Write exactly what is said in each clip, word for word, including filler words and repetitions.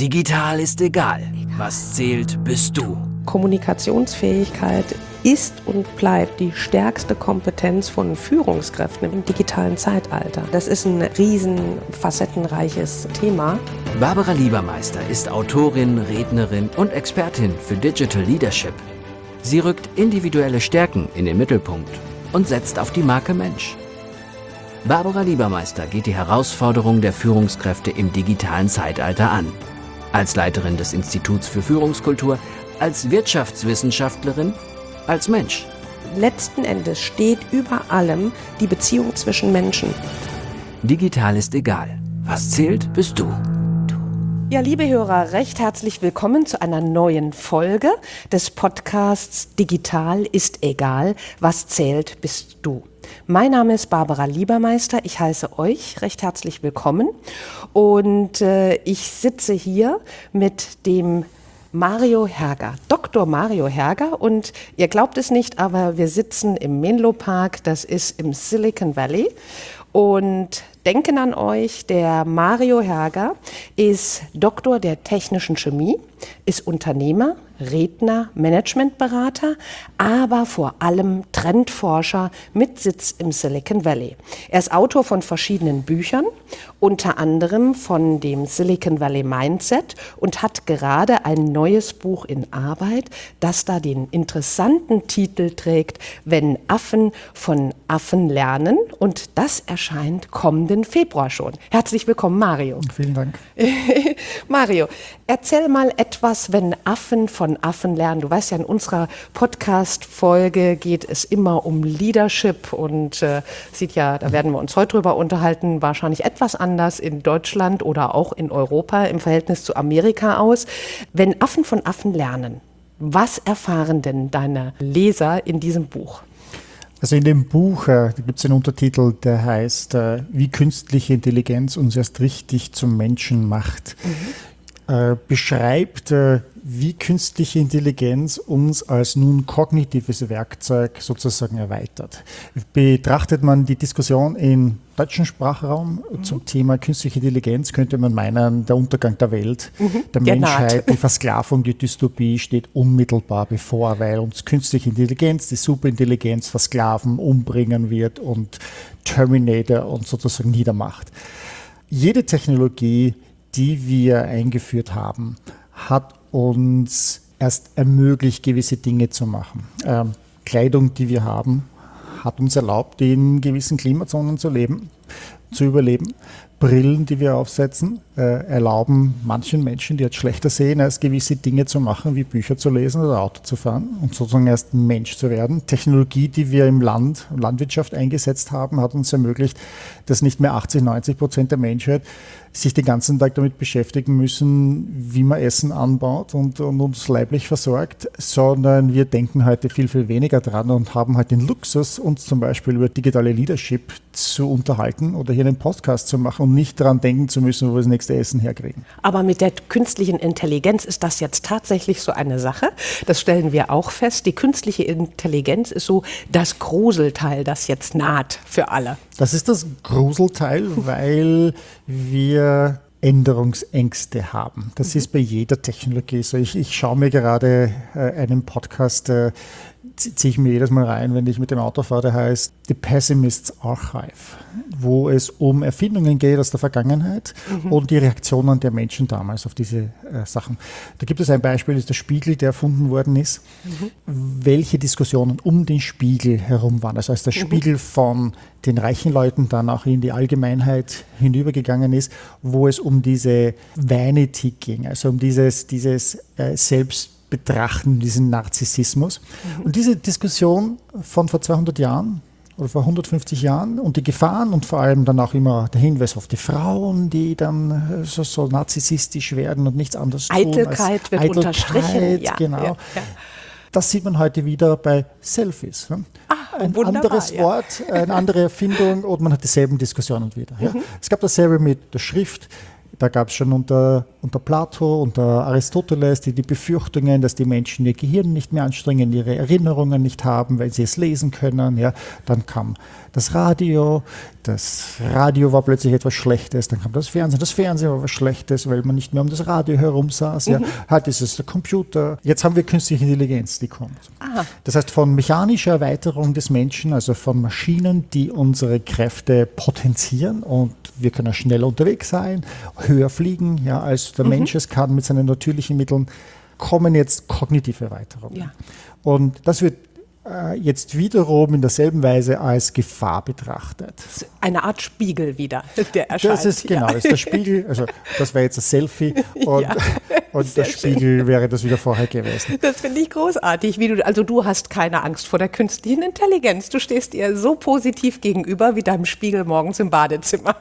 Digital ist egal. Was zählt, bist du. Kommunikationsfähigkeit ist und bleibt die stärkste Kompetenz von Führungskräften im digitalen Zeitalter. Das ist ein riesen facettenreiches Thema. Barbara Liebermeister ist Autorin, Rednerin und Expertin für Digital Leadership. Sie rückt individuelle Stärken in den Mittelpunkt und setzt auf die Marke Mensch. Barbara Liebermeister geht die Herausforderung der Führungskräfte im digitalen Zeitalter an. Als Leiterin des Instituts für Führungskultur, als Wirtschaftswissenschaftlerin, als Mensch. Letzten Endes steht über allem die Beziehung zwischen Menschen. Digital ist egal. Was zählt, bist du. Ja, liebe Hörer, recht herzlich willkommen zu einer neuen Folge des Podcasts Digital ist egal. Was zählt, bist du. Mein Name ist Barbara Liebermeister. Ich heiße euch recht herzlich willkommen. Und äh, ich sitze hier mit dem Mario Herger, Doktor Mario Herger, und ihr glaubt es nicht, aber wir sitzen im Menlo Park, das ist im Silicon Valley, und denken an euch, der Mario Herger ist Doktor der technischen Chemie, ist Unternehmer, Redner, Managementberater, aber vor allem Trendforscher mit Sitz im Silicon Valley. Er ist Autor von verschiedenen Büchern, unter anderem von dem Silicon Valley Mindset, und hat gerade ein neues Buch in Arbeit, das da den interessanten Titel trägt, Wenn Affen von Affen lernen, und das erscheint kommenden Februar schon. Herzlich willkommen, Mario. Vielen Dank. Mario, erzähl mal etwas, wenn Affen von Affen lernen. Du weißt ja, in unserer Podcast-Folge geht es immer um Leadership und äh, sieht ja, da werden wir uns heute drüber unterhalten, wahrscheinlich etwas anders in Deutschland oder auch in Europa im Verhältnis zu Amerika aus. Wenn Affen von Affen lernen, was erfahren denn deine Leser in diesem Buch? Also in dem Buch äh, gibt es einen Untertitel, der heißt, äh, wie künstliche Intelligenz uns erst richtig zum Menschen macht. Mhm. Äh, beschreibt, äh, wie künstliche Intelligenz uns als nun kognitives Werkzeug sozusagen erweitert. Betrachtet man die Diskussion im deutschen Sprachraum mhm. zum Thema künstliche Intelligenz, könnte man meinen, der Untergang der Welt, mhm. der ja, Menschheit, die Versklavung, die Dystopie steht unmittelbar bevor, weil uns künstliche Intelligenz, die Superintelligenz versklaven, umbringen wird und Terminator und sozusagen niedermacht. Jede Technologie, die wir eingeführt haben, hat uns erst ermöglicht, gewisse Dinge zu machen. Ähm, Kleidung, die wir haben, hat uns erlaubt, in gewissen Klimazonen zu leben, zu überleben. Brillen, die wir aufsetzen, äh, erlauben manchen Menschen, die jetzt schlechter sehen, erst gewisse Dinge zu machen, wie Bücher zu lesen oder Auto zu fahren und sozusagen erst ein Mensch zu werden. Technologie, die wir im Land, Landwirtschaft eingesetzt haben, hat uns ermöglicht, dass nicht mehr achtzig, neunzig Prozent der Menschheit sich den ganzen Tag damit beschäftigen müssen, wie man Essen anbaut und, und uns leiblich versorgt, sondern wir denken heute viel, viel weniger dran und haben halt den Luxus, uns zum Beispiel über digitale Leadership zu unterhalten oder hier einen Podcast zu machen und nicht daran denken zu müssen, wo wir das nächste Essen herkriegen. Aber mit der künstlichen Intelligenz ist das jetzt tatsächlich so eine Sache. Das stellen wir auch fest. Die künstliche Intelligenz ist so das Gruselteil, das jetzt naht für alle. Das ist das Gruselteil, weil wir Änderungsängste haben. Das mhm. ist bei jeder Technologie so. Ich, ich schaue mir gerade äh, einen Podcast, äh, ziehe ich mir jedes Mal rein, wenn ich mit dem Auto fahre, der heißt The Pessimist's Archive, wo es um Erfindungen geht aus der Vergangenheit mhm. und die Reaktionen der Menschen damals auf diese äh, Sachen. Da gibt es ein Beispiel, das ist der Spiegel, der erfunden worden ist. Mhm. Welche Diskussionen um den Spiegel herum waren. Also als der mhm. Spiegel von den reichen Leuten dann auch in die Allgemeinheit hinübergegangen ist, wo es um diese Vanity ging, also um dieses, dieses äh, Selbstbetrachten, diesen Narzissmus. Mhm. Und diese Diskussion von vor zweihundert Jahren oder vor hundertfünfzig Jahren und die Gefahren und vor allem dann auch immer der Hinweis auf die Frauen, die dann so, so narzisstisch werden und nichts anderes tun. Eitelkeit wird Eitelkeit, unterstrichen. Ja, genau. Ja, ja. Das sieht man heute wieder bei Selfies. Ah, ein wunderbar, anderes ja. Wort, eine andere Erfindung und man hat dieselben Diskussionen wieder. Ja. Mhm. Es gab dasselbe mit der Schrift. Da gab es schon unter, unter Plato, unter Aristoteles die, die Befürchtungen, dass die Menschen ihr Gehirn nicht mehr anstrengen, ihre Erinnerungen nicht haben, weil sie es lesen können. Ja. Dann kam das Radio, das Radio war plötzlich etwas Schlechtes, dann kam das Fernsehen, das Fernsehen war was Schlechtes, weil man nicht mehr um das Radio herum saß. Mhm. Ja. Halt ist es der Computer. Jetzt haben wir künstliche Intelligenz, die kommt. Aha. Das heißt, von mechanischer Erweiterung des Menschen, also von Maschinen, die unsere Kräfte potenzieren und wir können schneller unterwegs sein, höher fliegen, ja, als der mhm. Mensch es kann mit seinen natürlichen Mitteln, kommen jetzt kognitive Erweiterungen. Ja. Und das wird äh, jetzt wiederum in derselben Weise als Gefahr betrachtet. Eine Art Spiegel wieder, der erscheint. Das ist genau, das ist der Spiegel, also das wäre jetzt ein Selfie und, ja, und der Spiegel schön. Wäre das wieder vorher gewesen. Das finde ich großartig. Wie du, also du hast keine Angst vor der künstlichen Intelligenz. Du stehst ihr so positiv gegenüber wie deinem Spiegel morgens im Badezimmer.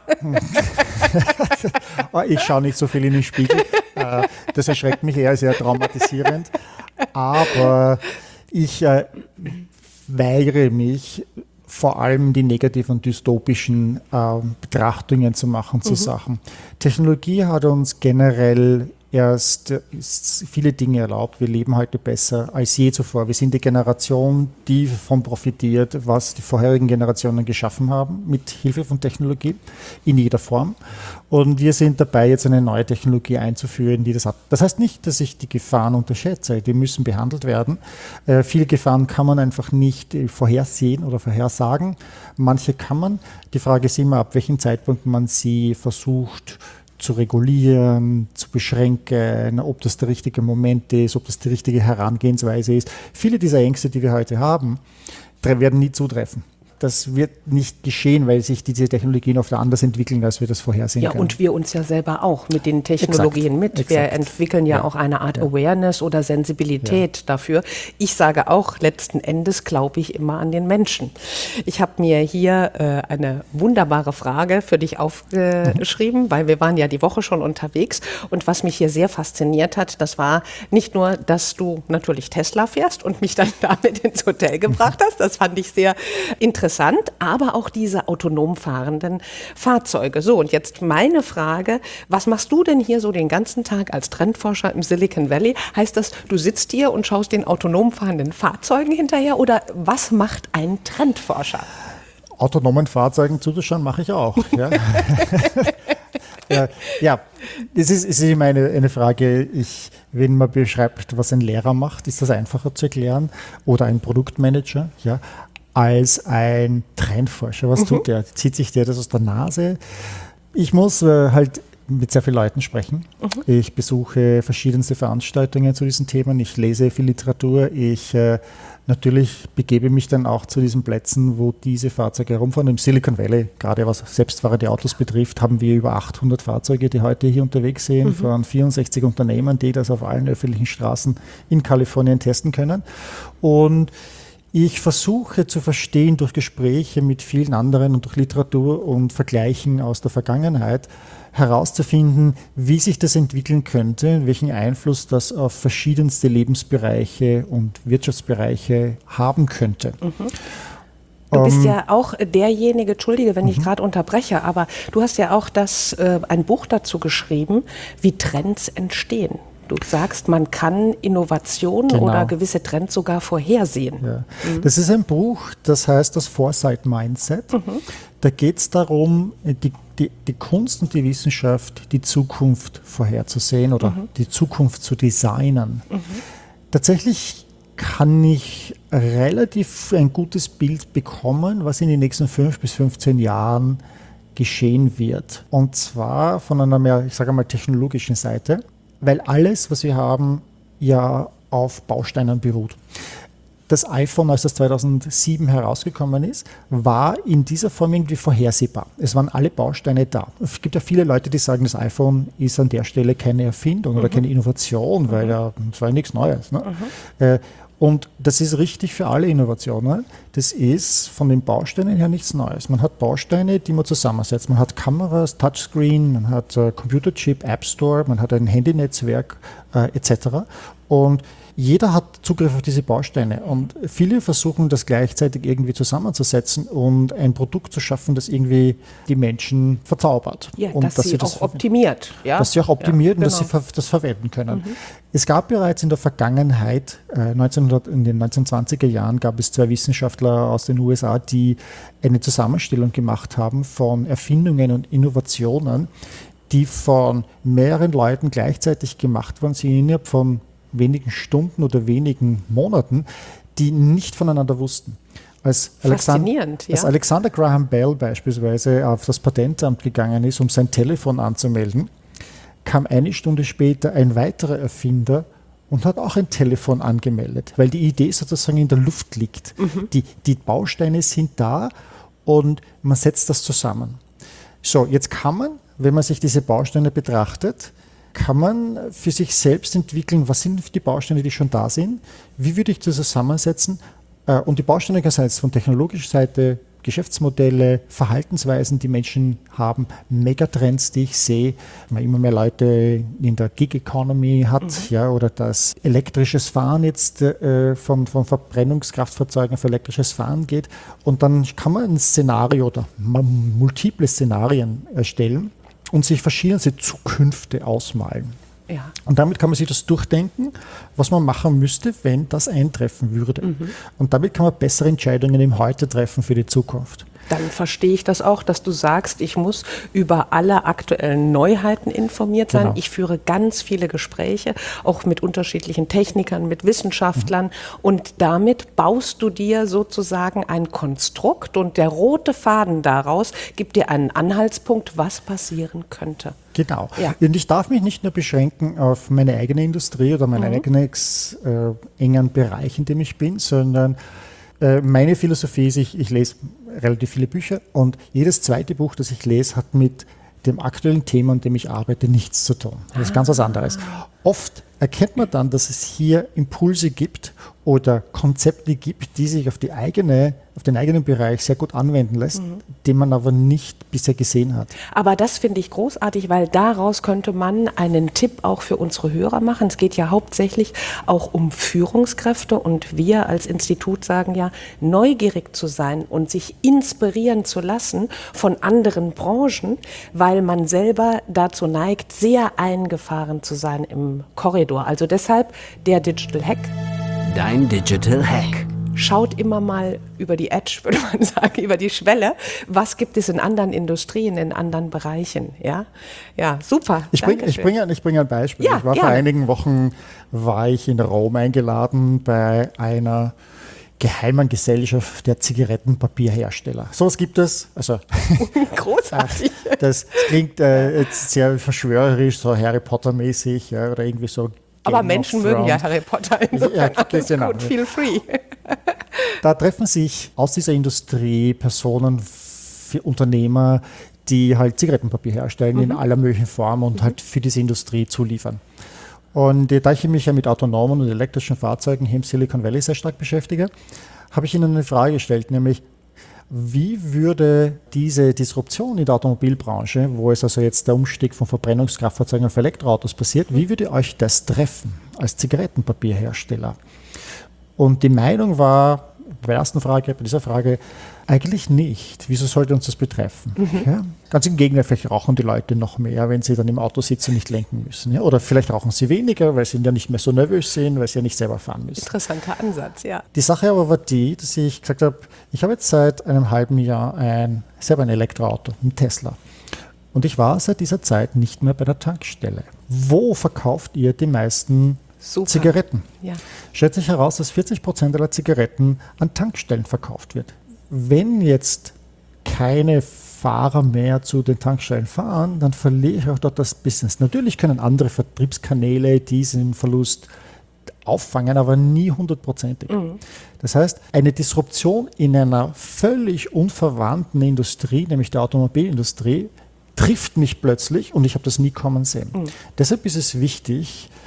Ich schaue nicht so viel in den Spiegel. Das erschreckt mich eher sehr traumatisierend. Aber ich äh, weigere mich, vor allem die negativen und dystopischen äh, Betrachtungen zu machen zu mhm. Sachen. Technologie hat uns generell erst viele Dinge erlaubt. Wir leben heute besser als je zuvor. Wir sind die Generation, die davon profitiert, was die vorherigen Generationen geschaffen haben, mit Hilfe von Technologie in jeder Form. Und wir sind dabei, jetzt eine neue Technologie einzuführen, die das hat. Das heißt nicht, dass ich die Gefahren unterschätze. Die müssen behandelt werden. Äh, viele Gefahren kann man einfach nicht äh, vorhersehen oder vorhersagen. Manche kann man. Die Frage ist immer, ab welchem Zeitpunkt man sie versucht zu regulieren, zu beschränken, ob das der richtige Moment ist, ob das die richtige Herangehensweise ist. Viele dieser Ängste, die wir heute haben, werden nie zutreffen. Das wird nicht geschehen, weil sich diese Technologien oft anders entwickeln, als wir das vorhersehen ja, können. Und wir uns ja selber auch mit den Technologien exakt, mit. Wir exakt. entwickeln ja, ja auch eine Art ja. Awareness oder Sensibilität ja. dafür. Ich sage auch, letzten Endes glaube ich immer an den Menschen. Ich habe mir hier äh, eine wunderbare Frage für dich aufgeschrieben, mhm. weil wir waren ja die Woche schon unterwegs. Und was mich hier sehr fasziniert hat, das war nicht nur, dass du natürlich Tesla fährst und mich dann damit ins Hotel gebracht hast. Das fand ich sehr interessant. Aber auch diese autonom fahrenden Fahrzeuge. So, und jetzt meine Frage, was machst du denn hier so den ganzen Tag als Trendforscher im Silicon Valley? Heißt das, du sitzt hier und schaust den autonom fahrenden Fahrzeugen hinterher oder was macht ein Trendforscher? Autonomen Fahrzeugen zuzuschauen mache ich auch. Ja, ja, ja. Es ist, es ist immer eine, eine Frage, ich, wenn man beschreibt, was ein Lehrer macht, ist das einfacher zu erklären oder ein Produktmanager, ja, als ein Trendforscher. Was mhm. tut der? Zieht sich der das aus der Nase? Ich muss äh, halt mit sehr vielen Leuten sprechen. Mhm. Ich besuche verschiedenste Veranstaltungen zu diesen Themen. Ich lese viel Literatur. Ich äh, natürlich begebe mich dann auch zu diesen Plätzen, wo diese Fahrzeuge herumfahren. Im Silicon Valley, gerade was selbstfahrende Autos betrifft, haben wir über achthundert Fahrzeuge, die heute hier unterwegs sind, mhm. von vierundsechzig Unternehmen, die das auf allen öffentlichen Straßen in Kalifornien testen können. Und ich versuche zu verstehen durch Gespräche mit vielen anderen und durch Literatur und Vergleichen aus der Vergangenheit herauszufinden, wie sich das entwickeln könnte, welchen Einfluss das auf verschiedenste Lebensbereiche und Wirtschaftsbereiche haben könnte. Mhm. Du bist ja auch derjenige, entschuldige, wenn ich mhm. gerade unterbreche, aber du hast ja auch das, äh, ein Buch dazu geschrieben, wie Trends entstehen. Du sagst, man kann Innovationen genau. oder gewisse Trends sogar vorhersehen. Ja. Mhm. Das ist ein Buch, das heißt das Foresight Mindset. Mhm. Da geht es darum, die, die, die Kunst und die Wissenschaft, die Zukunft vorherzusehen oder mhm. die Zukunft zu designen. Mhm. Tatsächlich kann ich relativ ein gutes Bild bekommen, was in den nächsten fünf bis fünfzehn Jahren geschehen wird. Und zwar von einer mehr, ich sage mal, technologischen Seite. Weil alles, was wir haben, ja auf Bausteinen beruht. Das iPhone, als das zweitausendsieben herausgekommen ist, war in dieser Form irgendwie vorhersehbar. Es waren alle Bausteine da. Es gibt ja viele Leute, die sagen, das iPhone ist an der Stelle keine Erfindung mhm. oder keine Innovation, weil ja, es war ja nichts Neues. Ne? Mhm. Und das ist richtig für alle Innovationen. Das ist von den Bausteinen her nichts Neues. Man hat Bausteine, die man zusammensetzt. Man hat Kameras, Touchscreen, man hat äh, Computerchip, App Store, man hat ein Handynetzwerk äh, et cetera. Und jeder hat Zugriff auf diese Bausteine und viele versuchen das gleichzeitig irgendwie zusammenzusetzen und ein Produkt zu schaffen, das irgendwie die Menschen verzaubert. Ja, und dass, dass sie auch das optimiert. Ja? Dass sie auch optimiert ja, und genau. dass sie ver- das verwenden können. Mhm. Es gab bereits in der Vergangenheit, äh, neunzehnhundert, in den neunzehnhundertzwanziger Jahren, gab es zwei Wissenschaftler aus den U S A, die eine Zusammenstellung gemacht haben von Erfindungen und Innovationen, die von mehreren Leuten gleichzeitig gemacht worden sind, innerhalb von wenigen Stunden oder wenigen Monaten, die nicht voneinander wussten. Als Faszinierend, Alexander, ja. als Alexander Graham Bell beispielsweise auf das Patentamt gegangen ist, um sein Telefon anzumelden, kam eine Stunde später ein weiterer Erfinder und hat auch ein Telefon angemeldet, weil die Idee sozusagen in der Luft liegt. Mhm. Die, die Bausteine sind da und man setzt das zusammen. So, jetzt kann man, wenn man sich diese Bausteine betrachtet, kann man für sich selbst entwickeln, was sind die Bausteine, die schon da sind, wie würde ich das zusammensetzen. Und die Bausteine kann sein von technologischer Seite, Geschäftsmodelle, Verhaltensweisen, die Menschen haben, Megatrends, die ich sehe, man immer mehr Leute in der Gig Economy hat, mhm. ja, oder dass elektrisches Fahren jetzt äh, von, von Verbrennungskraftfahrzeugen auf elektrisches Fahren geht. Und dann kann man ein Szenario oder multiple Szenarien erstellen und sich verschiedene Zukünfte ausmalen. Ja. Und damit kann man sich das durchdenken, was man machen müsste, wenn das eintreffen würde. Mhm. Und damit kann man bessere Entscheidungen im Heute treffen für die Zukunft. Dann verstehe ich das auch, dass du sagst, ich muss über alle aktuellen Neuheiten informiert sein. Genau. Ich führe ganz viele Gespräche, auch mit unterschiedlichen Technikern, mit Wissenschaftlern. Mhm. Und damit baust du dir sozusagen ein Konstrukt und der rote Faden daraus gibt dir einen Anhaltspunkt, was passieren könnte. Genau. Ja. Und ich darf mich nicht nur beschränken auf meine eigene Industrie oder meinen mhm. eigenen äh, engen Bereich, in dem ich bin, sondern äh, meine Philosophie ist, ich, ich lese relativ viele Bücher und jedes zweite Buch, das ich lese, hat mit dem aktuellen Thema, an dem ich arbeite, nichts zu tun. Das ist ganz was anderes. Oft erkennt man dann, dass es hier Impulse gibt oder Konzepte gibt, die sich auf, die eigene, auf den eigenen Bereich sehr gut anwenden lässt, mhm. den man aber nicht bisher gesehen hat. Aber das finde ich großartig, weil daraus könnte man einen Tipp auch für unsere Hörer machen. Es geht ja hauptsächlich auch um Führungskräfte und wir als Institut sagen ja, neugierig zu sein und sich inspirieren zu lassen von anderen Branchen, weil man selber dazu neigt, sehr eingefahren zu sein im Korridor. Also deshalb der Digital Hack. Dein Digital Hack. Schaut immer mal über die Edge, würde man sagen, über die Schwelle. Was gibt es in anderen Industrien, in anderen Bereichen? Ja, ja, super. Ich bringe ich bring, ich bring ein Beispiel. Ja, ich war gerne. vor einigen Wochen war ich in Rom eingeladen bei einer geheimen Gesellschaft der Zigarettenpapierhersteller. Sowas gibt es. Also, großartig. Das klingt äh, jetzt sehr verschwörerisch, so Harry Potter-mäßig, ja, oder irgendwie so. Aber Menschen mögen ja Harry Potter, insofern ja, alles genau. gut, feel free. Da treffen sich aus dieser Industrie Personen, für Unternehmer, die halt Zigarettenpapier herstellen mhm. in aller möglichen Form und mhm. halt für diese Industrie zuliefern. Und da ich mich ja mit autonomen und elektrischen Fahrzeugen hier im Silicon Valley sehr stark beschäftige, habe ich Ihnen eine Frage gestellt, nämlich wie würde diese Disruption in der Automobilbranche, wo es also jetzt der Umstieg von Verbrennungskraftfahrzeugen auf Elektroautos passiert, wie würde euch das treffen als Zigarettenpapierhersteller? Und die Meinung war bei der ersten Frage, bei dieser Frage, eigentlich nicht. Wieso sollte uns das betreffen? Mhm. Ja? Ganz im Gegenteil, vielleicht rauchen die Leute noch mehr, wenn sie dann im Auto sitzen und nicht lenken müssen. Ja? Oder vielleicht rauchen sie weniger, weil sie ja nicht mehr so nervös sind, weil sie ja nicht selber fahren müssen. Interessanter Ansatz, ja. Die Sache aber war die, dass ich gesagt habe, ich habe jetzt seit einem halben Jahr ein, selber ein Elektroauto, ein Tesla. Und ich war seit dieser Zeit nicht mehr bei der Tankstelle. Wo verkauft ihr die meisten Super. Zigaretten? Ja. Stellt sich heraus, dass vierzig Prozent aller Zigaretten an Tankstellen verkauft wird. Wenn jetzt keine Fahrer mehr zu den Tankstellen fahren, dann verliere ich auch dort das Business. Natürlich können andere Vertriebskanäle diesen Verlust auffangen, aber nie hundertprozentig. Mhm. Das heißt, eine Disruption in einer völlig unverwandten Industrie, nämlich der Automobilindustrie, trifft mich plötzlich und ich habe das nie kommen sehen. Mhm. Deshalb ist es wichtig,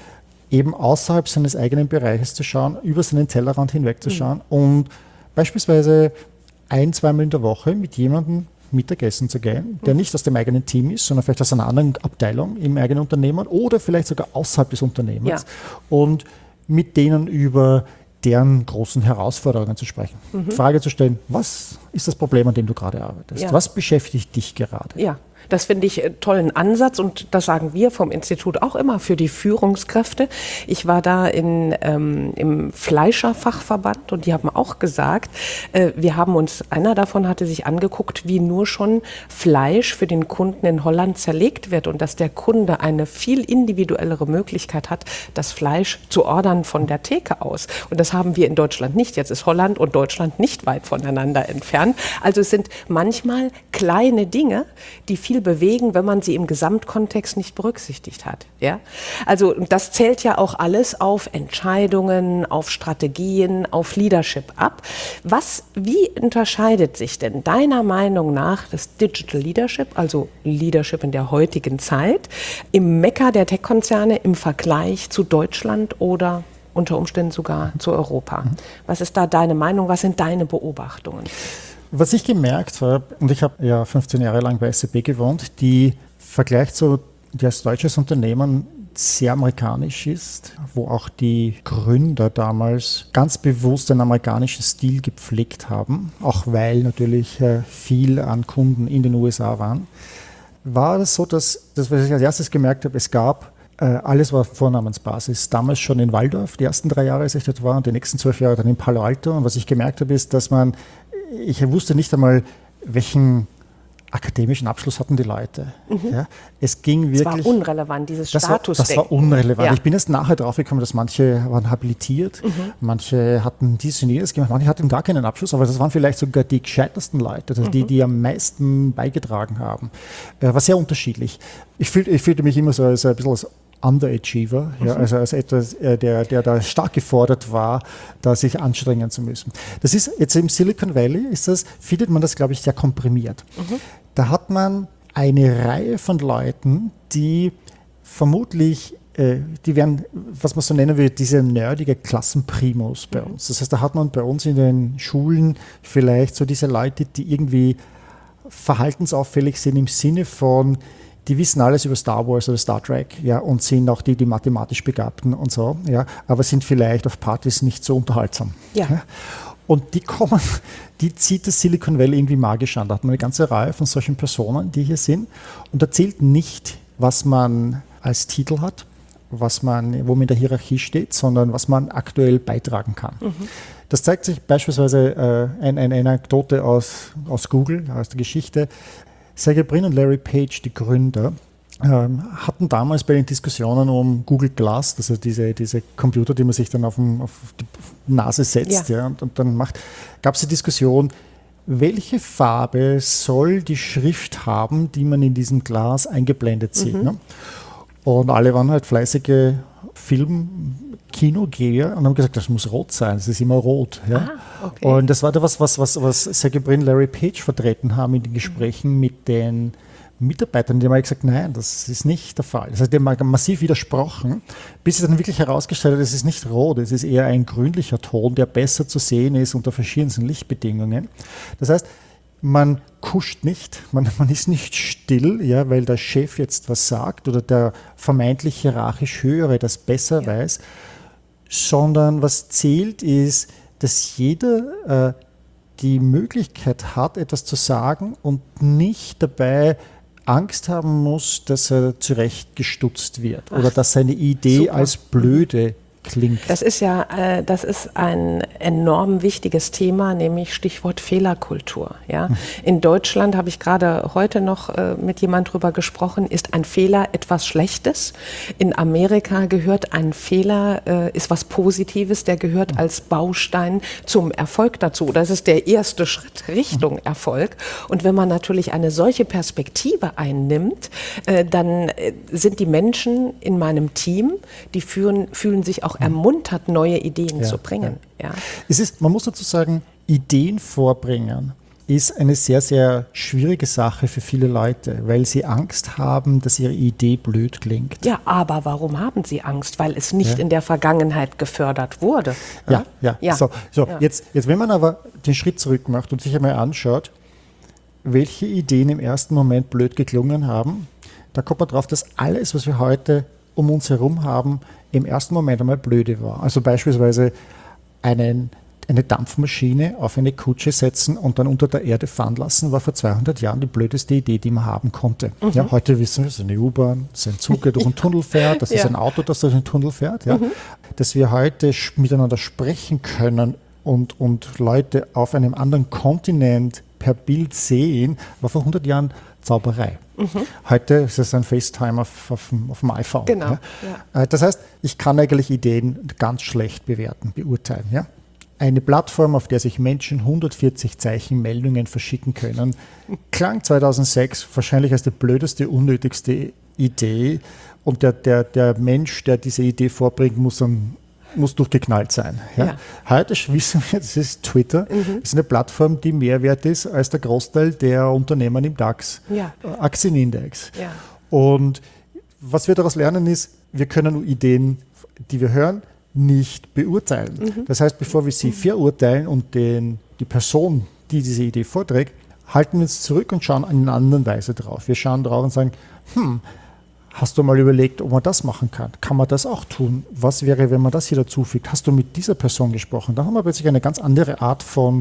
eben außerhalb seines eigenen Bereiches zu schauen, über seinen Tellerrand hinwegzuschauen mhm. und beispielsweise ein, zweimal in der Woche mit jemandem Mittagessen zu gehen, der nicht aus dem eigenen Team ist, sondern vielleicht aus einer anderen Abteilung im eigenen Unternehmen oder vielleicht sogar außerhalb des Unternehmens ja. und mit denen über deren großen Herausforderungen zu sprechen. Mhm. Frage zu stellen, was ist das Problem, an dem du gerade arbeitest? Ja. Was beschäftigt dich gerade? Ja. Das finde ich einen tollen Ansatz und das sagen wir vom Institut auch immer für die Führungskräfte. Ich war da in, ähm, im Fleischerfachverband und die haben auch gesagt, äh, wir haben uns, einer davon hatte sich angeguckt, wie nur schon Fleisch für den Kunden in Holland zerlegt wird und dass der Kunde eine viel individuellere Möglichkeit hat, das Fleisch zu ordern von der Theke aus. Und das haben wir in Deutschland nicht. Jetzt ist Holland und Deutschland nicht weit voneinander entfernt. Also es sind manchmal kleine Dinge, die viel bewegen, wenn man sie im Gesamtkontext nicht berücksichtigt hat. Ja? Also das zählt ja auch alles auf Entscheidungen, auf Strategien, auf Leadership ab. Was, wie unterscheidet sich denn deiner Meinung nach das Digital Leadership, also Leadership in der heutigen Zeit, im Mekka der Tech-Konzerne im Vergleich zu Deutschland oder unter Umständen sogar zu Europa? Was ist da deine Meinung? Was sind deine Beobachtungen? Was ich gemerkt habe, und ich habe ja fünfzehn Jahre lang bei S A P gewohnt, die Vergleich zu, die als deutsches Unternehmen sehr amerikanisch ist, wo auch die Gründer damals ganz bewusst einen amerikanischen Stil gepflegt haben, auch weil natürlich viel an Kunden in den U S A waren, war es so, dass, das, was ich als erstes gemerkt habe, es gab alles war Vornamensbasis. Damals schon in Waldorf, die ersten drei Jahre, als ich dort war, und die nächsten zwölf Jahre dann in Palo Alto. Und was ich gemerkt habe, ist, dass man, ich wusste nicht einmal, welchen akademischen Abschluss hatten die Leute. Mhm. Ja, es ging wirklich. Das war unrelevant, dieses das Status. War, das war unrelevant. Ja. Ich bin erst nachher drauf gekommen, dass manche waren habilitiert, mhm. manche hatten dies und jenes gemacht, manche hatten gar keinen Abschluss, aber das waren vielleicht sogar die gescheitersten Leute, also mhm. die, die am meisten beigetragen haben. Äh, war sehr unterschiedlich. Ich, fühl, ich fühlte mich immer so als ein bisschen als Underachiever, ja, mhm. also als etwas, äh, der, der da stark gefordert war, da sich anstrengen zu müssen. Das ist jetzt im Silicon Valley, ist das, findet man das, glaube ich, sehr komprimiert. Mhm. Da hat man eine Reihe von Leuten, die vermutlich, äh, die werden, was man so nennen will, diese nerdige Klassenprimus bei uns. Das heißt, da hat man bei uns in den Schulen vielleicht so diese Leute, die irgendwie verhaltensauffällig sind im Sinne von, die wissen alles über Star Wars oder Star Trek, ja, und sind auch die, die mathematisch Begabten und so, ja, aber sind vielleicht auf Partys nicht so unterhaltsam. Ja. Ja. Und die kommen, die zieht das Silicon Valley irgendwie magisch an. Da hat man eine ganze Reihe von solchen Personen, die hier sind. Und da zählt nicht, was man als Titel hat, was man, wo man in der Hierarchie steht, sondern was man aktuell beitragen kann. Mhm. Das zeigt sich beispielsweise äh, eine, eine Anekdote aus, aus Google, aus der Geschichte. Sergey Brin und Larry Page, die Gründer, ähm, hatten damals bei den Diskussionen um Google Glass, also diese, diese Computer, die man sich dann auf, dem, auf die Nase setzt, ja. Ja, und, und dann macht, gab es die Diskussion, welche Farbe soll die Schrift haben, die man in diesem Glas eingeblendet sieht. Mhm. Ne? Und alle waren halt fleißige Film-Kinogeher und haben gesagt, das muss rot sein, es ist immer rot. Ja? Ah, okay. Und das war da was, was, was, was Sergey Brin, Larry Page vertreten haben in den Gesprächen mhm. mit den Mitarbeitern, die haben gesagt, nein, das ist nicht der Fall. Das heißt, die haben massiv widersprochen, bis es dann wirklich herausgestellt hat, es ist nicht rot, es ist eher ein grünlicher Ton, der besser zu sehen ist unter verschiedensten Lichtbedingungen. Das heißt, man kuscht nicht, man, man ist nicht still, ja, weil der Chef jetzt was sagt oder der vermeintlich hierarchisch Höhere das besser ja. weiß, sondern was zählt ist, dass jeder äh, die Möglichkeit hat, etwas zu sagen und nicht dabei Angst haben muss, dass er zurechtgestutzt wird Ach, oder dass seine Idee super. als blöde klingt. Das ist ja, äh, das ist ein enorm wichtiges Thema, nämlich Stichwort Fehlerkultur. Ja? Hm. In Deutschland habe ich gerade heute noch äh, mit jemand drüber gesprochen, ist ein Fehler etwas Schlechtes. In Amerika gehört ein Fehler, äh, ist was Positives, der gehört hm. als Baustein zum Erfolg dazu. Das ist der erste Schritt Richtung hm. Erfolg. Und wenn man natürlich eine solche Perspektive einnimmt, äh, dann äh, sind die Menschen in meinem Team, die führen, fühlen sich auch ermuntert, neue Ideen ja, zu bringen. Ja. Ja. Es ist, man muss dazu sagen, Ideen vorbringen ist eine sehr, sehr schwierige Sache für viele Leute, weil sie Angst haben, dass ihre Idee blöd klingt. Ja, aber warum haben sie Angst? Weil es nicht Ja. in der Vergangenheit gefördert wurde. Ja, ja. Ja. So, so Ja. Jetzt, jetzt, wenn man aber den Schritt zurück macht und sich einmal anschaut, welche Ideen im ersten Moment blöd geklungen haben, da kommt man drauf, dass alles, was wir heute um uns herum haben, im ersten Moment einmal blöde war. Also beispielsweise einen eine Dampfmaschine auf eine Kutsche setzen und dann unter der Erde fahren lassen, war vor zweihundert Jahren die blödeste Idee, die man haben konnte. Mhm. Ja, heute wissen wir, es ist eine U-Bahn, es ist ein Zug, der durch einen Tunnel fährt, das ja. ist ein Auto, das durch einen Tunnel fährt. Ja. Mhm. Dass wir heute miteinander sprechen können und, und Leute auf einem anderen Kontinent per Bild sehen, war vor hundert Jahren Zauberei. Mhm. Heute ist es ein FaceTime auf, auf, auf dem iPhone. Genau. Ja. Ja. Das heißt, ich kann eigentlich Ideen ganz schlecht bewerten, beurteilen. Ja. Eine Plattform, auf der sich Menschen hundertvierzig Zeichen Meldungen verschicken können, klang zweitausendsechs wahrscheinlich als die blödeste, unnötigste Idee. Und der, der, der Mensch, der diese Idee vorbringt, muss, um, muss durchgeknallt sein. Ja? Ja. Heute wissen wir, das ist Twitter. Mhm. Das ist eine Plattform, die mehr wert ist als der Großteil der Unternehmen im DAX, ja. Aktienindex. Ja. Und was wir daraus lernen ist, wir können Ideen, die wir hören, nicht beurteilen. Mhm. Das heißt, bevor wir sie verurteilen und den, die Person, die diese Idee vorträgt, halten wir uns zurück und schauen in einer anderen Weise drauf. Wir schauen drauf und sagen, hm, hast du mal überlegt, ob man das machen kann? Kann man das auch tun? Was wäre, wenn man das hier dazufügt? Hast du mit dieser Person gesprochen? Da haben wir plötzlich eine ganz andere Art von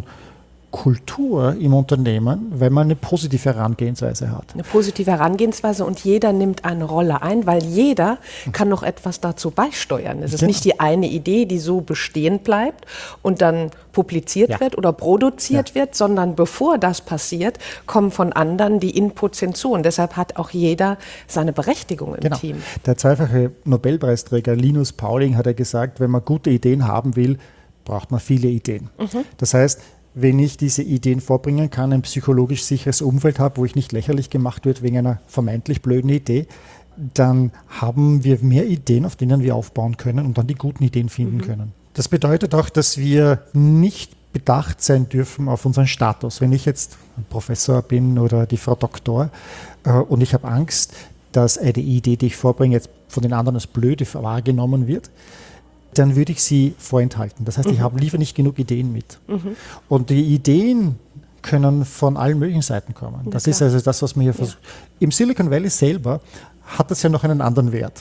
Kultur im Unternehmen, weil man eine positive Herangehensweise hat. Eine positive Herangehensweise und jeder nimmt eine Rolle ein, weil jeder kann noch etwas dazu beisteuern. Es ist genau. nicht die eine Idee, die so bestehen bleibt und dann publiziert ja. wird oder produziert ja. wird, sondern bevor das passiert, kommen von anderen die Inputs hinzu. Und deshalb hat auch jeder seine Berechtigung im genau. Team. Der zweifache Nobelpreisträger Linus Pauling hat ja gesagt, wenn man gute Ideen haben will, braucht man viele Ideen. Mhm. Das heißt, wenn ich diese Ideen vorbringen kann, ein psychologisch sicheres Umfeld habe, wo ich nicht lächerlich gemacht wird wegen einer vermeintlich blöden Idee, dann haben wir mehr Ideen, auf denen wir aufbauen können und dann die guten Ideen finden mhm. können. Das bedeutet auch, dass wir nicht bedacht sein dürfen auf unseren Status. Wenn ich jetzt ein Professor bin oder die Frau Doktor äh, und ich habe Angst, dass eine Idee, die ich vorbringe, jetzt von den anderen als blöde wahrgenommen wird, dann würde ich sie vorenthalten. Das heißt, ich mhm. habe lieber nicht genug Ideen mit. Mhm. Und die Ideen können von allen möglichen Seiten kommen. Ja, das klar. ist also das, was man hier versucht. Ja. Im Silicon Valley selber hat das ja noch einen anderen Wert.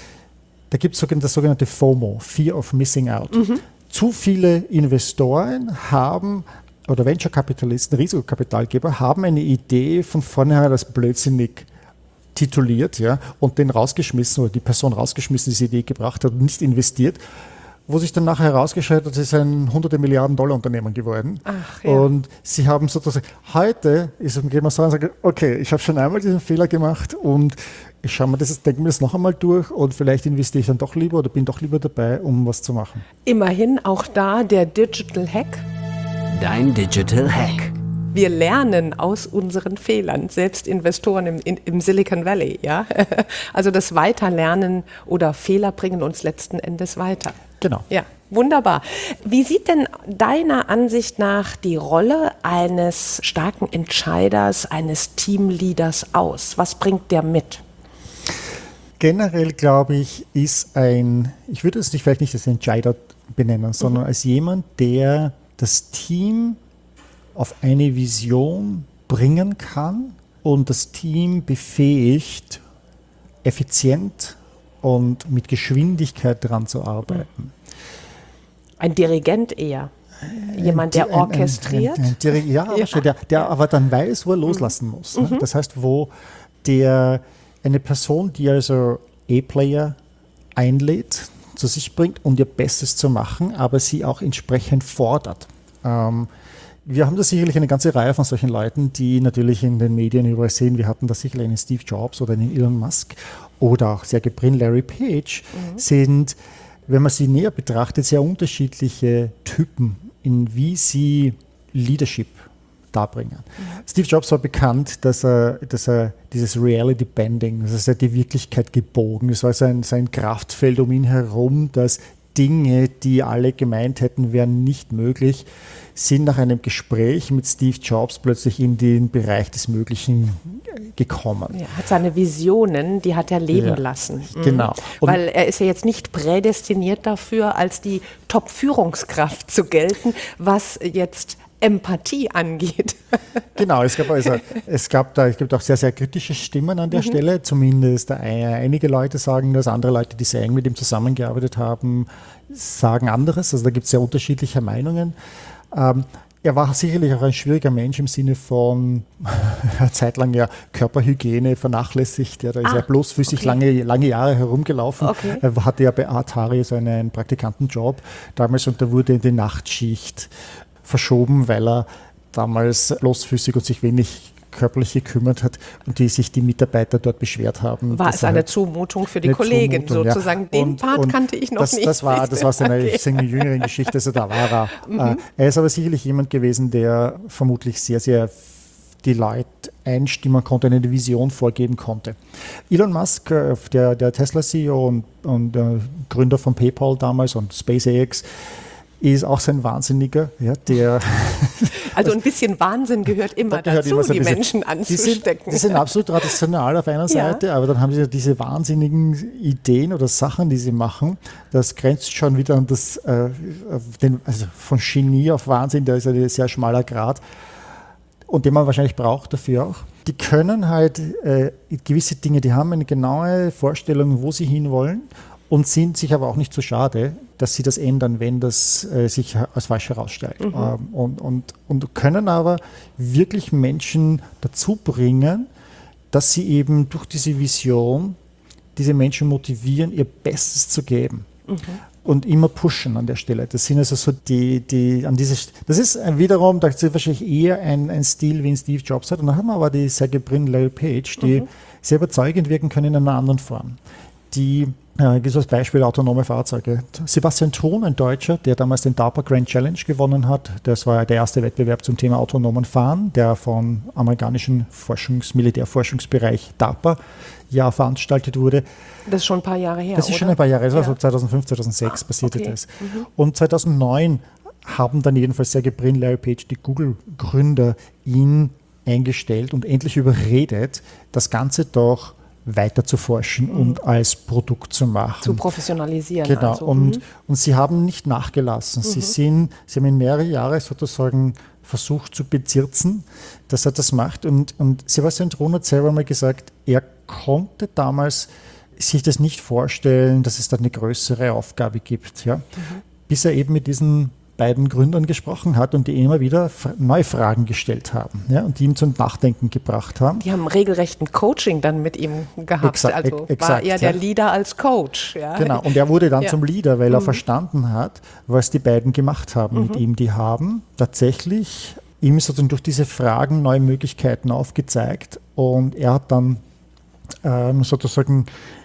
Da gibt es das sogenannte FOMO, Fear of Missing Out. Mhm. Zu viele Investoren haben, oder Venture-Kapitalisten, Risikokapitalgeber, haben eine Idee von vornherein als blödsinnig tituliert, ja, und den rausgeschmissen oder die Person rausgeschmissen, die diese Idee gebracht hat und nicht investiert, wo sich dann nachher herausgestellt hat, das ist ein hunderte Milliarden Dollar Unternehmen geworden. Ach, ja. Und sie haben sozusagen, heute ist, gehen wir so und sagen, okay, ich habe schon einmal diesen Fehler gemacht und ich schaue mir das, denke mir das noch einmal durch und vielleicht investiere ich dann doch lieber oder bin doch lieber dabei, um was zu machen. Immerhin auch da der Digital Hack. Dein Digital Hack. Wir lernen aus unseren Fehlern, selbst Investoren im, in, im Silicon Valley. Ja? Also das Weiterlernen oder Fehler bringen uns letzten Endes weiter. Genau. Ja, wunderbar. Wie sieht denn deiner Ansicht nach die Rolle eines starken Entscheiders, eines Teamleaders aus? Was bringt der mit? Generell, glaube ich, ist ein, ich würde es nicht, vielleicht nicht als Entscheider benennen, sondern mhm. als jemand, der das Team auf eine Vision bringen kann und das Team befähigt, effizient und mit Geschwindigkeit daran zu arbeiten. Ein Dirigent eher. Jemand, der orchestriert? Ein, ein, ein, ein, ja, ja. der, der aber dann weiß, wo er loslassen muss. Mhm. Ne? Das heißt, wo der eine Person, die also A-Player einlädt, zu sich bringt, um ihr Bestes zu machen, aber sie auch entsprechend fordert. Ähm, Wir haben da sicherlich eine ganze Reihe von solchen Leuten, die natürlich in den Medien überall sehen. Wir hatten da sicherlich einen Steve Jobs oder einen Elon Musk oder auch Sergey Brin, Larry Page, mhm. sind, wenn man sie näher betrachtet, sehr unterschiedliche Typen, in wie sie Leadership darbringen. Mhm. Steve Jobs war bekannt, dass er, dass er dieses Reality Bending, das ist ja die Wirklichkeit gebogen, es war sein, sein Kraftfeld um ihn herum, das Dinge, die alle gemeint hätten, wären nicht möglich, sind nach einem Gespräch mit Steve Jobs plötzlich in den Bereich des Möglichen gekommen. Er hat seine Visionen, die hat er leben Ja, lassen. Mhm. genau. Und Weil er ist ja jetzt nicht prädestiniert dafür, als die Top-Führungskraft zu gelten, was jetzt Empathie angeht. Genau, es gab, also, es gab da, es gibt auch sehr, sehr kritische Stimmen an der Mhm. Stelle. Zumindest einige Leute sagen das, andere Leute, die sehr eng mit ihm zusammengearbeitet haben, sagen anderes. Also da gibt es sehr unterschiedliche Meinungen. Ähm, er war sicherlich auch ein schwieriger Mensch im Sinne von eine Zeit lang ja Körperhygiene vernachlässigt. Ja, da ist Ah, er bloßfüßig okay. lange, lange Jahre herumgelaufen. Okay. Er hatte ja bei Atari so einen Praktikantenjob damals und da wurde in die Nachtschicht verschoben, weil er damals bloßfüßig und sich wenig körperlich gekümmert hat und die sich die Mitarbeiter dort beschwert haben. War dass es er eine halt Zumutung für die eine Kollegen Zumutung, ja. sozusagen? Den Und- Part und kannte ich noch das, nicht. Das war, das war seine, Okay. seine jüngeren Geschichte, also da war er. Mhm. Äh, er ist aber sicherlich jemand gewesen, der vermutlich sehr, sehr die Leute einstimmen konnte, eine Vision vorgeben konnte. Elon Musk, äh, der, der Tesla-C E O und, und äh, Gründer von PayPal damals und SpaceX, ist auch so ein Wahnsinniger, ja, der Also ein bisschen Wahnsinn gehört immer Da gehört dazu, immer so die diese- Menschen Die sind, anzustecken. die sind absolut rational auf einer Ja. Seite, aber dann haben sie ja diese wahnsinnigen Ideen oder Sachen, die sie machen. Das grenzt schon wieder an das, äh, auf den, also von Genie auf Wahnsinn, da ist ein sehr schmaler Grad. Und den man wahrscheinlich braucht dafür auch. Die können halt äh, gewisse Dinge, die haben eine genaue Vorstellung, wo sie hinwollen und sind sich aber auch nicht so schade, dass sie das ändern, wenn das äh, sich als falsch herausstellt. Ähm, und, und, und können aber wirklich Menschen dazu bringen, dass sie eben durch diese Vision diese Menschen motivieren, ihr Bestes zu geben. Und immer pushen an der Stelle. Das sind also so die, die an diese, das ist wiederum, das ist wahrscheinlich eher ein, ein Stil, wie ihn Steve Jobs hat. Und dann haben wir aber die Sergey Brin, Larry Page, die sehr überzeugend wirken können in einer anderen Form. Die, äh, gibt es als Beispiel autonome Fahrzeuge. Sebastian Thrun, ein Deutscher, der damals den DARPA Grand Challenge gewonnen hat. Das war der erste Wettbewerb zum Thema autonomen Fahren, der vom amerikanischen Forschungs-, Militärforschungsbereich DARPA ja veranstaltet wurde. Das ist schon ein paar Jahre her, Das ist oder? schon ein paar Jahre, das war Ja. so zweitausendfünf, zweitausendsechs passierte okay. das. Und zweitausendneun haben dann jedenfalls Sergey Brin, Larry Page, die Google-Gründer, ihn eingestellt und endlich überredet, das Ganze doch weiter zu forschen und als Produkt zu machen. Zu professionalisieren. Genau, Also. und, mhm. und sie haben nicht nachgelassen. Sie, sind, sie haben ihn mehrere Jahre sozusagen versucht zu bezirzen, dass er das macht. Und, und Sebastian Thrun hat selber mal gesagt, er konnte damals sich das nicht vorstellen, dass es da eine größere Aufgabe gibt. Ja? Bis er eben mit diesen beiden Gründern gesprochen hat und die immer wieder f- neue Fragen gestellt haben, ja? Und die ihm zum Nachdenken gebracht haben. Die haben regelrechten Coaching dann mit ihm gehabt. Exa- also ex- war exakt, er der ja. Leader als Coach. Ja? Genau, und er wurde dann Ja. zum Leader, weil er verstanden hat, was die beiden gemacht haben mit ihm. Die haben tatsächlich ihm sozusagen durch diese Fragen neue Möglichkeiten aufgezeigt und er hat dann ähm, sozusagen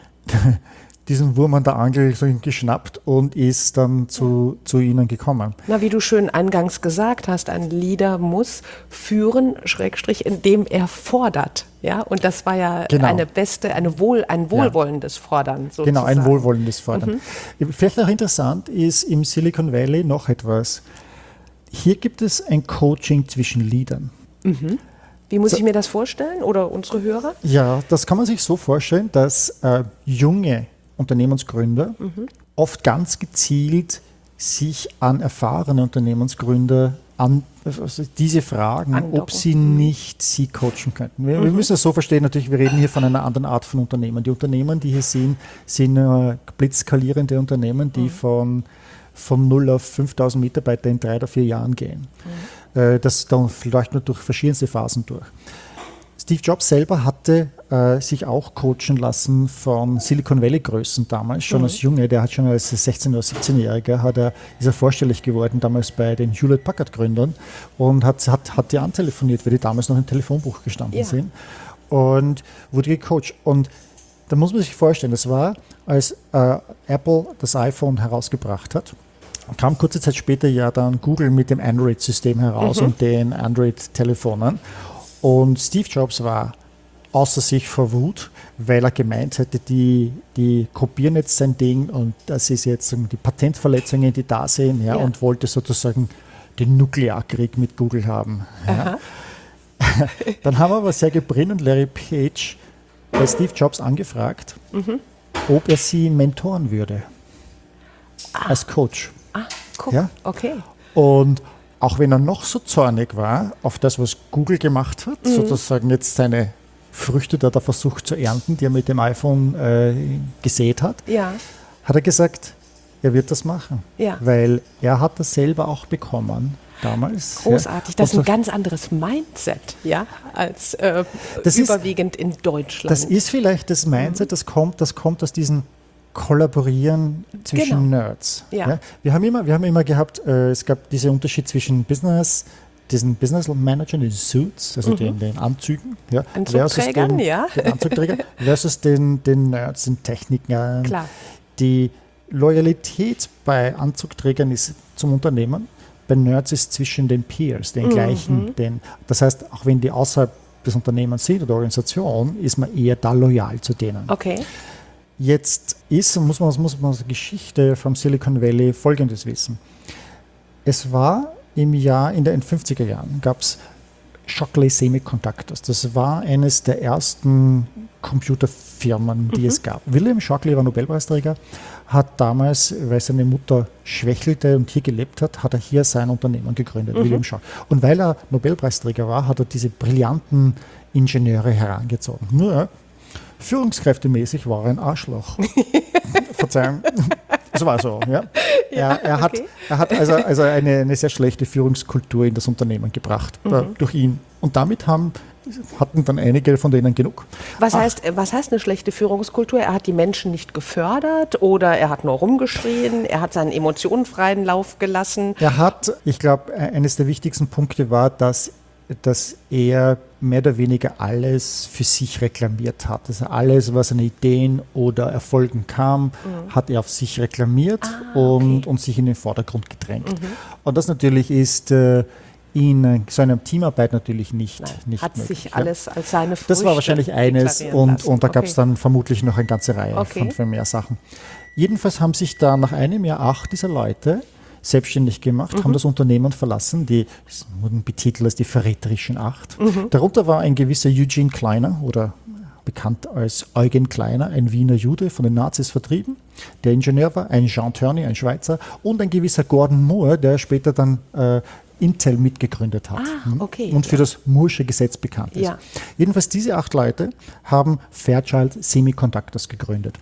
diesen Wurm an der Angel so geschnappt und ist dann zu, zu ihnen gekommen. Na, wie du schön eingangs gesagt hast, ein Leader muss führen, Schrägstrich, indem er fordert. Ja, und das war ja Genau. eine beste, eine Wohl, ein wohlwollendes Fordern sozusagen. Genau, ein wohlwollendes Fordern. Vielleicht auch interessant ist im Silicon Valley noch etwas. Hier gibt es ein Coaching zwischen Leadern. Wie muss ich mir das vorstellen? Oder unsere Hörer? Ja, das kann man sich so vorstellen, dass äh, junge Unternehmensgründer oft ganz gezielt sich an erfahrene Unternehmensgründer an also diese Fragen, Andocken. ob sie nicht sie coachen könnten. Wir, wir müssen es so verstehen, natürlich, wir reden hier von einer anderen Art von Unternehmen. Die Unternehmen, die hier sind, sind äh, blitzskalierende Unternehmen, die von, von null auf fünftausend Mitarbeiter in drei oder vier Jahren gehen. Äh, das dann läuft nur durch verschiedenste Phasen durch. Steve Jobs selber hatte äh, sich auch coachen lassen von Silicon Valley Größen damals, schon als Junge. Der hat schon als sechzehn- oder siebzehnjähriger hat er, ist er vorstellig geworden, damals bei den Hewlett-Packard-Gründern und hat, hat, hat die antelefoniert, weil die damals noch im Telefonbuch gestanden Ja. sind und wurde gecoacht. Und da muss man sich vorstellen, das war, als äh, Apple das iPhone herausgebracht hat, kam kurze Zeit später ja dann Google mit dem Android-System heraus und den Android-Telefonen. Und Steve Jobs war außer sich vor Wut, weil er gemeint hätte, die, die kopieren jetzt sein Ding und das ist jetzt die Patentverletzungen, die da sind, ja, Ja. und wollte sozusagen den Nuklearkrieg mit Google haben. Ja. Dann haben aber Sergey Brin und Larry Page bei Steve Jobs angefragt, mhm. ob er sie mentoren würde ah. als Coach. Ah, guck, ja? okay. Und auch wenn er noch so zornig war auf das, was Google gemacht hat, mhm. sozusagen jetzt seine Früchte, die er da versucht zu ernten, die er mit dem iPhone äh, gesät hat, ja. hat er gesagt, er wird das machen. Ja. Weil er hat das selber auch bekommen damals. Großartig, ja. das ist Und ein ganz anderes Mindset, ja, als äh, das überwiegend ist, in Deutschland. Das ist vielleicht das Mindset, das kommt, das kommt aus diesem Kollaborieren zwischen genau. Nerds. Ja. Ja. Wir haben immer, wir haben immer gehabt, äh, es gab diesen Unterschied zwischen Business, diesen Business Managern, den Suits, also mhm. den, den Anzügen, ja, Anzugträgern, den, ja. den Anzugträgern, versus den, den Nerds, den Technikern. Klar. Die Loyalität bei Anzugträgern ist zum Unternehmen, bei Nerds ist zwischen den Peers, den mhm. gleichen. Den, das heißt, auch wenn die außerhalb des Unternehmens sind oder Organisation, ist man eher da loyal zu denen. Okay. Jetzt ist, muss man, muss man aus der Geschichte vom Silicon Valley Folgendes wissen. Es war im Jahr, in den fünfziger Jahren, gab es Shockley Semiconductors. Das war eines der ersten Computerfirmen, die mhm. es gab. William Shockley war Nobelpreisträger, hat damals, weil seine Mutter schwächelte und hier gelebt hat, hat er hier sein Unternehmen gegründet, mhm. William Shockley. Und weil er Nobelpreisträger war, hat er diese brillanten Ingenieure herangezogen. Nur führungskräftemäßig war er ein Arschloch. Verzeihung. Das war so, ja. Ja, er, er, hat, okay. er hat also, also eine, eine sehr schlechte Führungskultur in das Unternehmen gebracht, mhm. äh, durch ihn. Und damit haben, hatten dann einige von denen genug. Was heißt, was heißt eine schlechte Führungskultur? Er hat die Menschen nicht gefördert oder er hat nur rumgeschrien, er hat seinen Emotionen freien Lauf gelassen? Er hat, ich glaube, eines der wichtigsten Punkte war, dass dass er mehr oder weniger alles für sich reklamiert hat. Also alles, was an Ideen oder Erfolgen kam, mhm. hat er auf sich reklamiert ah, und, okay. und sich in den Vordergrund gedrängt. Mhm. Und das natürlich ist äh, in so einer Teamarbeit natürlich nicht, Nein, nicht hat möglich. sich alles als seine Früchte Das war wahrscheinlich eines und, und da gab es okay. dann vermutlich noch eine ganze Reihe okay. von, von mehr Sachen. Jedenfalls haben sich da nach einem Jahr acht dieser Leute selbstständig gemacht, mhm. haben das Unternehmen verlassen, die wurden betitelt als die verräterischen Acht. Mhm. Darunter war ein gewisser Eugene Kleiner oder bekannt als Eugen Kleiner, ein Wiener Jude, von den Nazis vertrieben, der Ingenieur war, ein Jean Turney, ein Schweizer und ein gewisser Gordon Moore, der später dann äh, Intel mitgegründet hat ah, okay, und für ja. das Moore'sche Gesetz bekannt ist. Ja. Jedenfalls diese acht Leute haben Fairchild Semiconductors gegründet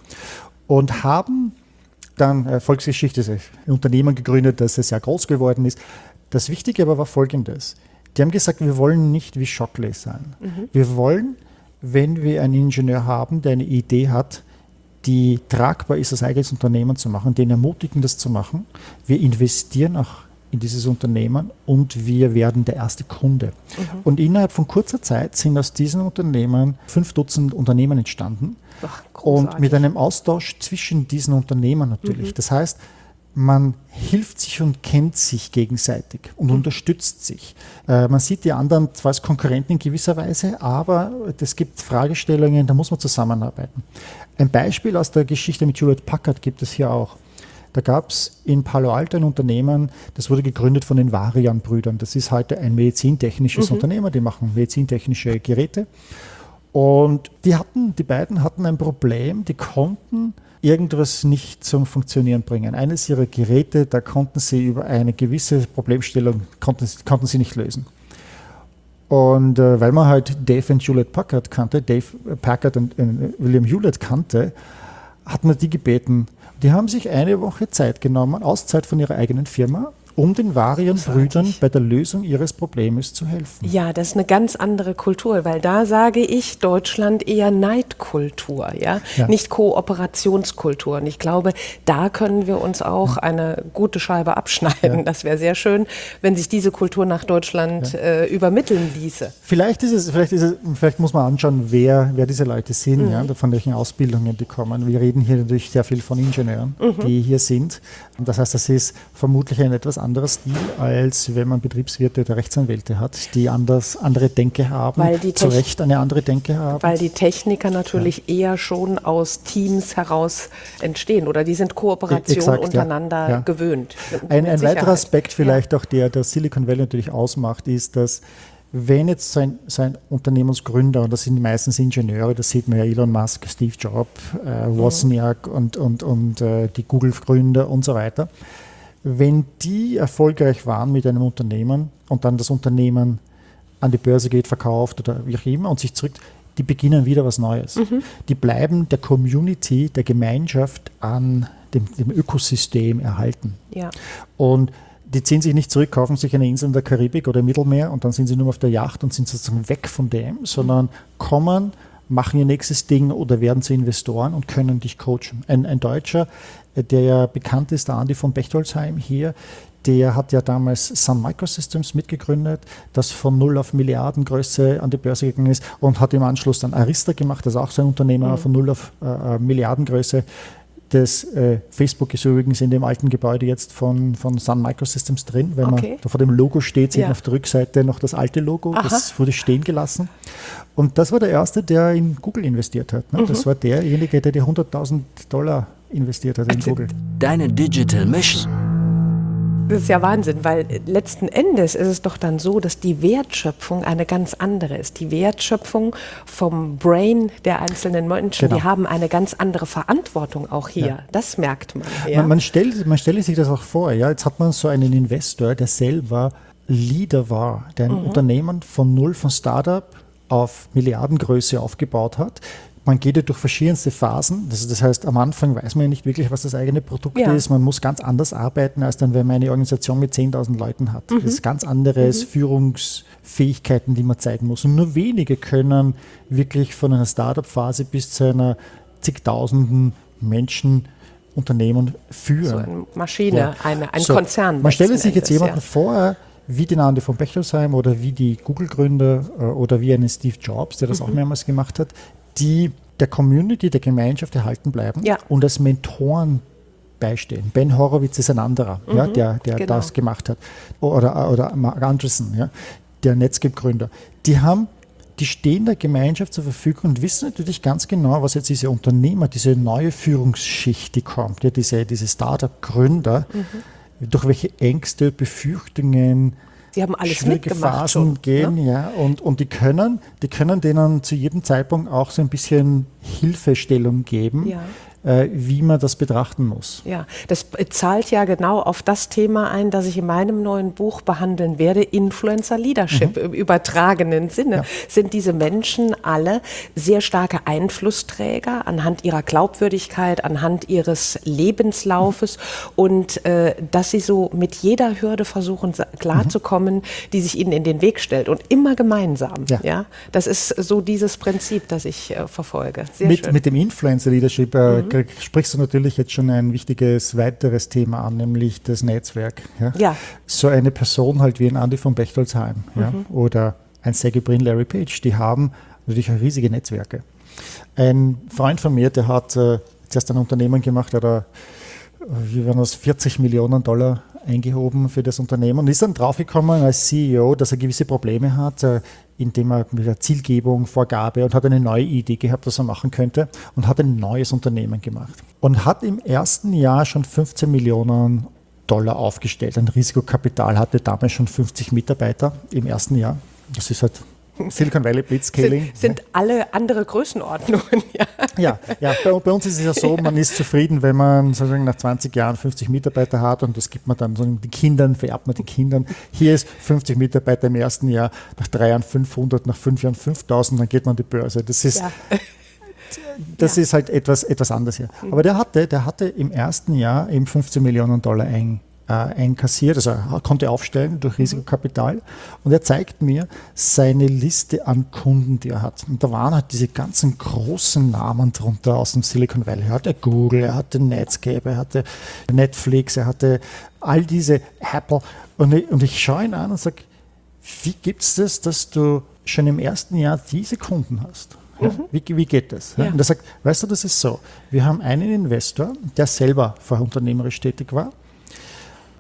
und haben dann äh, Volksgeschichte, ein Unternehmen gegründet, das sehr groß geworden ist. Das Wichtige aber war Folgendes. Die haben gesagt, wir wollen nicht wie Shockley sein. Mhm. Wir wollen, wenn wir einen Ingenieur haben, der eine Idee hat, die tragbar ist, das eigenes Unternehmen zu machen, den ermutigen, das zu machen. Wir investieren auch in dieses Unternehmen und wir werden der erste Kunde. Mhm. Und innerhalb von kurzer Zeit sind aus diesen Unternehmen fünf Dutzend Unternehmen entstanden. Ach, und mit einem Austausch zwischen diesen Unternehmen natürlich. Mhm. Das heißt, man hilft sich und kennt sich gegenseitig und mhm. unterstützt sich. Äh, man sieht die anderen zwar als Konkurrenten in gewisser Weise, aber es gibt Fragestellungen, da muss man zusammenarbeiten. Ein Beispiel aus der Geschichte mit Hewlett Packard gibt es hier auch. Da gab es in Palo Alto ein Unternehmen, das wurde gegründet von den Varian-Brüdern. Das ist heute ein medizintechnisches mhm. Unternehmen, die machen medizintechnische Geräte. Und die hatten, die beiden hatten ein Problem, die konnten irgendwas nicht zum Funktionieren bringen. Eines ihrer Geräte, da konnten sie über eine gewisse Problemstellung, konnten, konnten sie nicht lösen. Und äh, weil man halt Dave und Hewlett Packard kannte, Dave Packard und äh, William Hewlett kannte, hat man die gebeten. Die haben sich eine Woche Zeit genommen, Auszeit von ihrer eigenen Firma, um den Varian-Brüdern bei der Lösung ihres Problems zu helfen. Ja, das ist eine ganz andere Kultur, weil da sage ich, Deutschland eher Neidkultur, ja? Ja. Nicht Kooperationskultur. Und ich glaube, da können wir uns auch ja. eine gute Scheibe abschneiden. Ja. Das wäre sehr schön, wenn sich diese Kultur nach Deutschland ja. äh, übermitteln ließe. Vielleicht ist es, vielleicht ist es, vielleicht muss man anschauen, wer, wer diese Leute sind, mhm. ja, von welchen Ausbildungen die kommen. Wir reden hier natürlich sehr viel von Ingenieuren, mhm. die hier sind. Und das heißt, das ist vermutlich ein etwas anderer Stil, als wenn man Betriebswirte oder Rechtsanwälte hat, die anders, andere Denke haben, Weil die zu Techn- Recht eine andere Denke haben. Weil die Techniker natürlich ja. eher schon aus Teams heraus entstehen oder die sind Kooperation Exakt, untereinander ja. Ja. gewöhnt. Ein, ein weiterer Aspekt vielleicht ja. auch, der das Silicon Valley natürlich ausmacht, ist, dass wenn jetzt so ein, so ein Unternehmensgründer, und das sind meistens Ingenieure, das sieht man ja Elon Musk, Steve Jobs, äh, Wozniak mhm. und, und, und äh, die Google-Gründer und so weiter, wenn die erfolgreich waren mit einem Unternehmen und dann das Unternehmen an die Börse geht, verkauft oder wie auch immer und sich zurück, die beginnen wieder was Neues. Mhm. Die bleiben der Community, der Gemeinschaft an dem, dem Ökosystem erhalten. Ja. Und die ziehen sich nicht zurück, kaufen sich eine Insel in der Karibik oder im Mittelmeer und dann sind sie nur auf der Yacht und sind sozusagen weg von dem, sondern kommen, machen ihr nächstes Ding oder werden zu Investoren und können dich coachen. Ein, ein Deutscher, der ja bekannt ist, der Andi von Bechtolsheim hier, der hat ja damals Sun Microsystems mitgegründet, das von null auf Milliardengröße an die Börse gegangen ist und hat im Anschluss dann Arista gemacht, das ist auch so ein Unternehmer mhm. von null auf äh, Milliardengröße. Das äh, Facebook ist übrigens in dem alten Gebäude jetzt von, von Sun Microsystems drin. Wenn okay. man da vor dem Logo steht, sieht ja. man auf der Rückseite noch das alte Logo. Aha. Das wurde stehen gelassen. Und das war der Erste, der in Google investiert hat. Ne? Mhm. Das war derjenige, der die hunderttausend Dollar investiert hat in also Google. Deine Digital Mission. Das ist ja Wahnsinn, weil letzten Endes ist es doch dann so, dass die Wertschöpfung eine ganz andere ist. Die Wertschöpfung vom Brain der einzelnen Menschen, genau. die haben eine ganz andere Verantwortung auch hier. Ja. Das merkt man. Ja. Man, man, stellt, man stelle sich das auch vor. Ja? Jetzt hat man so einen Investor, der selber Leader war, der ein mhm. Unternehmen von null, von Startup auf Milliardengröße aufgebaut hat. Man geht ja durch verschiedenste Phasen. Das, das heißt, am Anfang weiß man ja nicht wirklich, was das eigene Produkt ja. ist. Man muss ganz anders arbeiten, als dann, wenn man eine Organisation mit zehntausend Leuten hat. Mhm. Das ist ganz anderes mhm. Führungsfähigkeiten, die man zeigen muss. Und nur wenige können wirklich von einer Startup-Phase bis zu einer zigtausenden Menschen Unternehmen führen. So eine Maschine, ja. eine, ein so, Konzern. Man stelle sich jetzt Endes, jemanden ja. vor, wie den Andi von Bechtolsheim oder wie die Google-Gründer oder wie einen Steve Jobs, der das mhm. auch mehrmals gemacht hat, die der Community, der Gemeinschaft erhalten bleiben ja. und als Mentoren beistehen. Ben Horowitz ist ein anderer, mhm, ja, der, der genau. das gemacht hat. Oder, oder Mark Andreessen, ja, der Netscape-Gründer. Die haben, die stehen der Gemeinschaft zur Verfügung und wissen natürlich ganz genau, was jetzt diese Unternehmer, diese neue Führungsschicht, die kommt, ja, diese, diese Startup-Gründer, mhm. durch welche Ängste, Befürchtungen, Sie haben alles schwierige mitgemacht Phasen schon, gehen, ne? ja, und, und die können, die können denen zu jedem Zeitpunkt auch so ein bisschen Hilfestellung geben, ja. äh, wie man das betrachten muss. Ja, das zahlt ja genau auf das Thema ein, das ich in meinem neuen Buch behandeln werde, Influencer Leadership mhm. im übertragenen Sinne. Ja. Sind diese Menschen alle sehr starke Einflussträger anhand ihrer Glaubwürdigkeit, anhand ihres Lebenslaufes mhm. und äh, dass sie so mit jeder Hürde versuchen klarzukommen, mhm. die sich ihnen in den Weg stellt und immer gemeinsam. Ja. Ja? Das ist so dieses Prinzip, das ich äh, verfolge. Sehr mit, schön. mit dem Influencer Leadership äh, mhm. sprichst du natürlich jetzt schon ein wichtiges weiteres Thema an, nämlich das Netzwerk. Ja? Ja. So eine Person halt wie ein Andi von Bechtolsheim mhm. ja? oder ein Sergey Brin, Larry Page, die haben natürlich auch riesige Netzwerke. Ein Freund von mir, der hat äh, zuerst ein Unternehmen gemacht, der hat, wie waren das, vierzig Millionen Dollar eingehoben für das Unternehmen und ist dann draufgekommen als C E O, dass er gewisse Probleme hat, äh, indem er mit der Zielgebung, Vorgabe und hat eine neue Idee gehabt, was er machen könnte und hat ein neues Unternehmen gemacht. Und hat im ersten Jahr schon fünfzehn Millionen Dollar aufgestellt. Ein Risikokapital, hatte damals schon fünfzig Mitarbeiter im ersten Jahr. Das ist halt Silicon Valley Blitzscaling. Sind, sind alle andere Größenordnungen, ja. Ja, ja bei, bei uns ist es ja so, man ist zufrieden, wenn man sozusagen nach zwanzig Jahren fünfzig Mitarbeiter hat und das gibt man dann so den Kindern, vererbt man den Kindern. Hier ist fünfzig Mitarbeiter im ersten Jahr, nach drei Jahren fünfhundert, nach fünf Jahren fünftausend, dann geht man an die Börse. Das ist, ja. das ja. ist halt etwas, etwas anderes hier. Aber der hatte, der hatte im ersten Jahr eben fünfzehn Millionen Dollar ein. einkassiert, also er konnte aufstellen durch Risikokapital und er zeigt mir seine Liste an Kunden, die er hat. Und da waren halt diese ganzen großen Namen drunter aus dem Silicon Valley. Er hatte Google, er hatte Netscape, er hatte Netflix, er hatte all diese Apple und ich, und ich schaue ihn an und sage, wie gibt es das, dass du schon im ersten Jahr diese Kunden hast? Ja, mhm. wie, wie geht das? Ja. Und er sagt, weißt du, das ist so, wir haben einen Investor, der selber vorher unternehmerisch tätig war,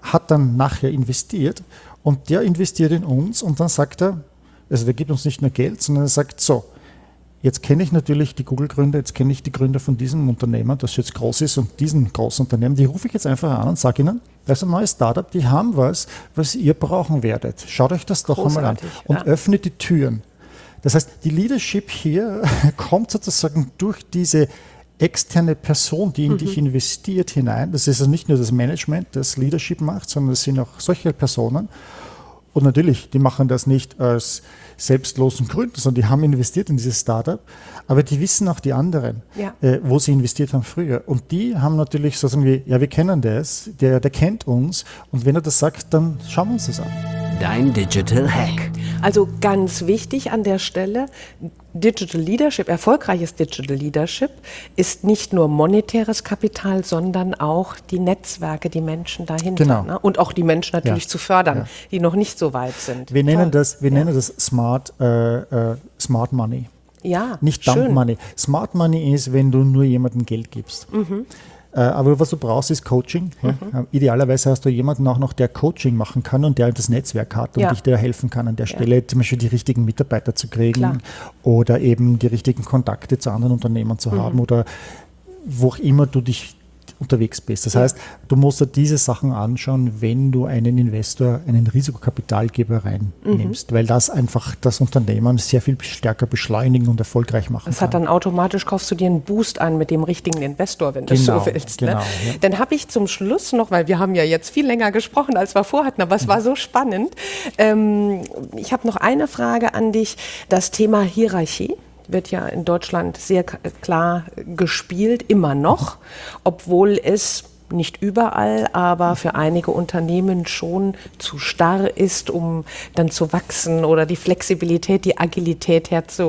hat dann nachher investiert und der investiert in uns und dann sagt er, also der gibt uns nicht nur Geld, sondern er sagt so, jetzt kenne ich natürlich die Google-Gründer, jetzt kenne ich die Gründer von diesem Unternehmen, das jetzt groß ist und diesen großen Unternehmen, die rufe ich jetzt einfach an und sage ihnen, das ist ein neues Startup, die haben was, was ihr brauchen werdet. Schaut euch das doch einmal an und ja. öffnet die Türen. Das heißt, die Leadership hier kommt sozusagen durch diese externe Person, die in mhm. dich investiert, hinein. Das ist also nicht nur das Management, das Leadership macht, sondern es sind auch solche Personen. Und natürlich, die machen das nicht als selbstlosen Gründer, sondern die haben investiert in dieses Startup, aber die wissen auch die anderen, ja. äh, wo sie investiert haben früher. Und die haben natürlich so sagen wie, ja, wir kennen das, der, der kennt uns und wenn er das sagt, dann schauen wir uns das an. Dein Digital Hack. Also ganz wichtig an der Stelle, Digital Leadership, erfolgreiches Digital Leadership ist nicht nur monetäres Kapital, sondern auch die Netzwerke, die Menschen dahinter. Genau. Ne? Und auch die Menschen natürlich ja. zu fördern, ja. die noch nicht so weit sind. Wir nennen das, wir ja. nennen das Smart, äh, äh, Smart Money. Ja, nicht Dump schön. Money. Smart Money ist, wenn du nur jemandem Geld gibst. Mhm. Aber was du brauchst, ist Coaching. Mhm. Ja. Idealerweise hast du jemanden auch noch, der Coaching machen kann und der das Netzwerk hat und ja. dich dir helfen kann an der Stelle, ja. zum Beispiel die richtigen Mitarbeiter zu kriegen Klar. oder eben die richtigen Kontakte zu anderen Unternehmen zu mhm. haben oder wo auch immer du dich unterwegs bist. Das ja. heißt, du musst dir diese Sachen anschauen, wenn du einen Investor, einen Risikokapitalgeber reinnimmst, mhm. weil das einfach das Unternehmen sehr viel stärker beschleunigen und erfolgreich machen das kann. Das hat dann automatisch, kaufst du dir einen Boost an mit dem richtigen Investor, wenn du genau, es so willst. Genau, ne? ja. Dann habe ich zum Schluss noch, weil wir haben ja jetzt viel länger gesprochen, als wir vorhatten, aber es mhm. war so spannend. Ähm, ich habe noch eine Frage an dich, das Thema Hierarchie. Wird ja in Deutschland sehr klar gespielt, immer noch, obwohl es nicht überall, aber für einige Unternehmen schon zu starr ist, um dann zu wachsen oder die Flexibilität, die Agilität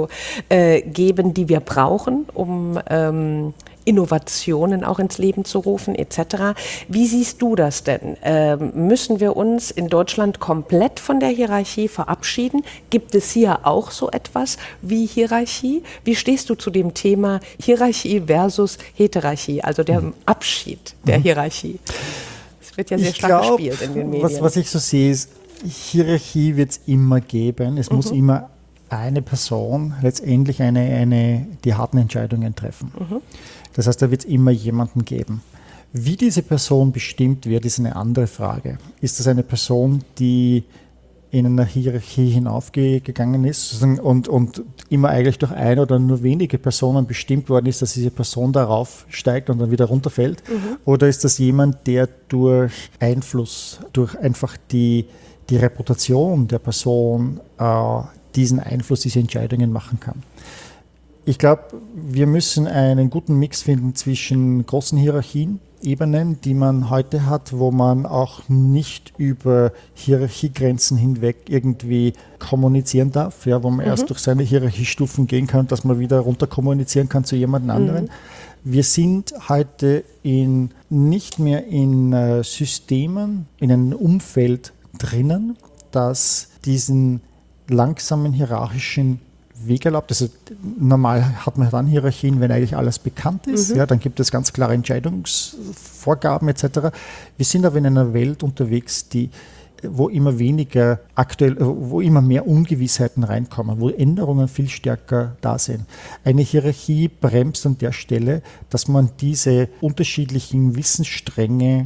herzugeben, die wir brauchen, um ähm, Innovationen auch ins Leben zu rufen et cetera. Wie siehst du das denn? Ähm, müssen wir uns in Deutschland komplett von der Hierarchie verabschieden? Gibt es hier auch so etwas wie Hierarchie? Wie stehst du zu dem Thema Hierarchie versus Heterarchie, also der Abschied der mhm. Hierarchie? Das wird ja sehr ich stark glaub, gespielt in den Medien. Was, was ich so sehe, ist, Hierarchie wird es immer geben. Es mhm. muss immer eine Person letztendlich eine, eine, die harten Entscheidungen treffen. Mhm. Das heißt, da wird es immer jemanden geben. Wie diese Person bestimmt wird, ist eine andere Frage. Ist das eine Person, die in einer Hierarchie hinaufgegangen ist und, und immer eigentlich durch eine oder nur wenige Personen bestimmt worden ist, dass diese Person darauf steigt und dann wieder runterfällt? Mhm. Oder ist das jemand, der durch Einfluss, durch einfach die, die Reputation der Person äh, diesen Einfluss, diese Entscheidungen machen kann? Ich glaube, wir müssen einen guten Mix finden zwischen großen Hierarchien, Ebenen, die man heute hat, wo man auch nicht über Hierarchiegrenzen hinweg irgendwie kommunizieren darf, ja, wo man mhm. erst durch seine Hierarchiestufen gehen kann, dass man wieder runter kommunizieren kann zu jemand anderen. Mhm. Wir sind heute in, nicht mehr in äh, Systemen, in einem Umfeld drinnen, das diesen langsamen hierarchischen Weg erlaubt. Also normal hat man dann Hierarchien, wenn eigentlich alles bekannt ist. Mhm. Ja, dann gibt es ganz klare Entscheidungsvorgaben et cetera. Wir sind aber in einer Welt unterwegs, die, wo immer weniger aktuell, wo immer mehr Ungewissheiten reinkommen, wo Änderungen viel stärker da sind. Eine Hierarchie bremst an der Stelle, dass man diese unterschiedlichen Wissensstränge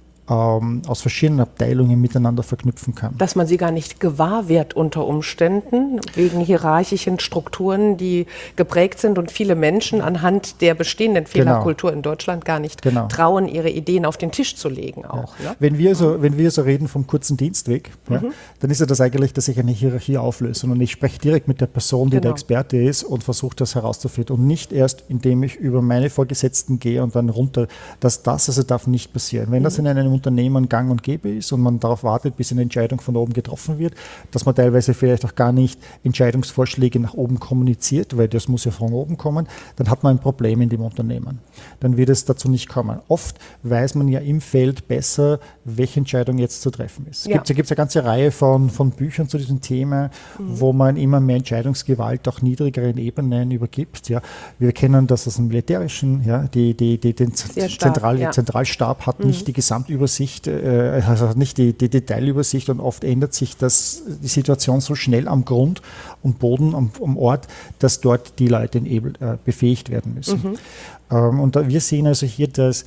aus verschiedenen Abteilungen miteinander verknüpfen kann. Dass man sie gar nicht gewahr wird unter Umständen, wegen hierarchischen Strukturen, die geprägt sind und viele Menschen anhand der bestehenden Fehlerkultur genau. in Deutschland gar nicht genau. trauen, ihre Ideen auf den Tisch zu legen. Auch, ja. ne? Wenn wir so, mhm. wenn wir so reden vom kurzen Dienstweg, mhm. ja, dann ist ja das eigentlich, dass ich eine Hierarchie auflöse und ich spreche direkt mit der Person, die genau. der Experte ist und versuche das herauszufinden und nicht erst, indem ich über meine Vorgesetzten gehe und dann runter, dass das also darf nicht passieren. Wenn mhm. das in einem Unternehmen gang und gäbe ist und man darauf wartet, bis eine Entscheidung von oben getroffen wird, dass man teilweise vielleicht auch gar nicht Entscheidungsvorschläge nach oben kommuniziert, weil das muss ja von oben kommen, dann hat man ein Problem in dem Unternehmen. Dann wird es dazu nicht kommen. Oft weiß man ja im Feld besser, welche Entscheidung jetzt zu treffen ist. Ja. Es gibt eine ganze Reihe von, von Büchern zu diesem Thema, mhm. wo man immer mehr Entscheidungsgewalt auch niedrigeren Ebenen übergibt. Ja. Wir kennen das aus dem Militärischen, ja, die, die, die, den Zentral, ja. Zentralstab hat mhm. nicht die Gesamtübersicht Übersicht, äh, also nicht die, die Detailübersicht und oft ändert sich das, die Situation so schnell am Grund und Boden, am, am Ort, dass dort die Leute eben, äh, befähigt werden müssen. Mhm. Ähm, und da, wir sehen also hier, dass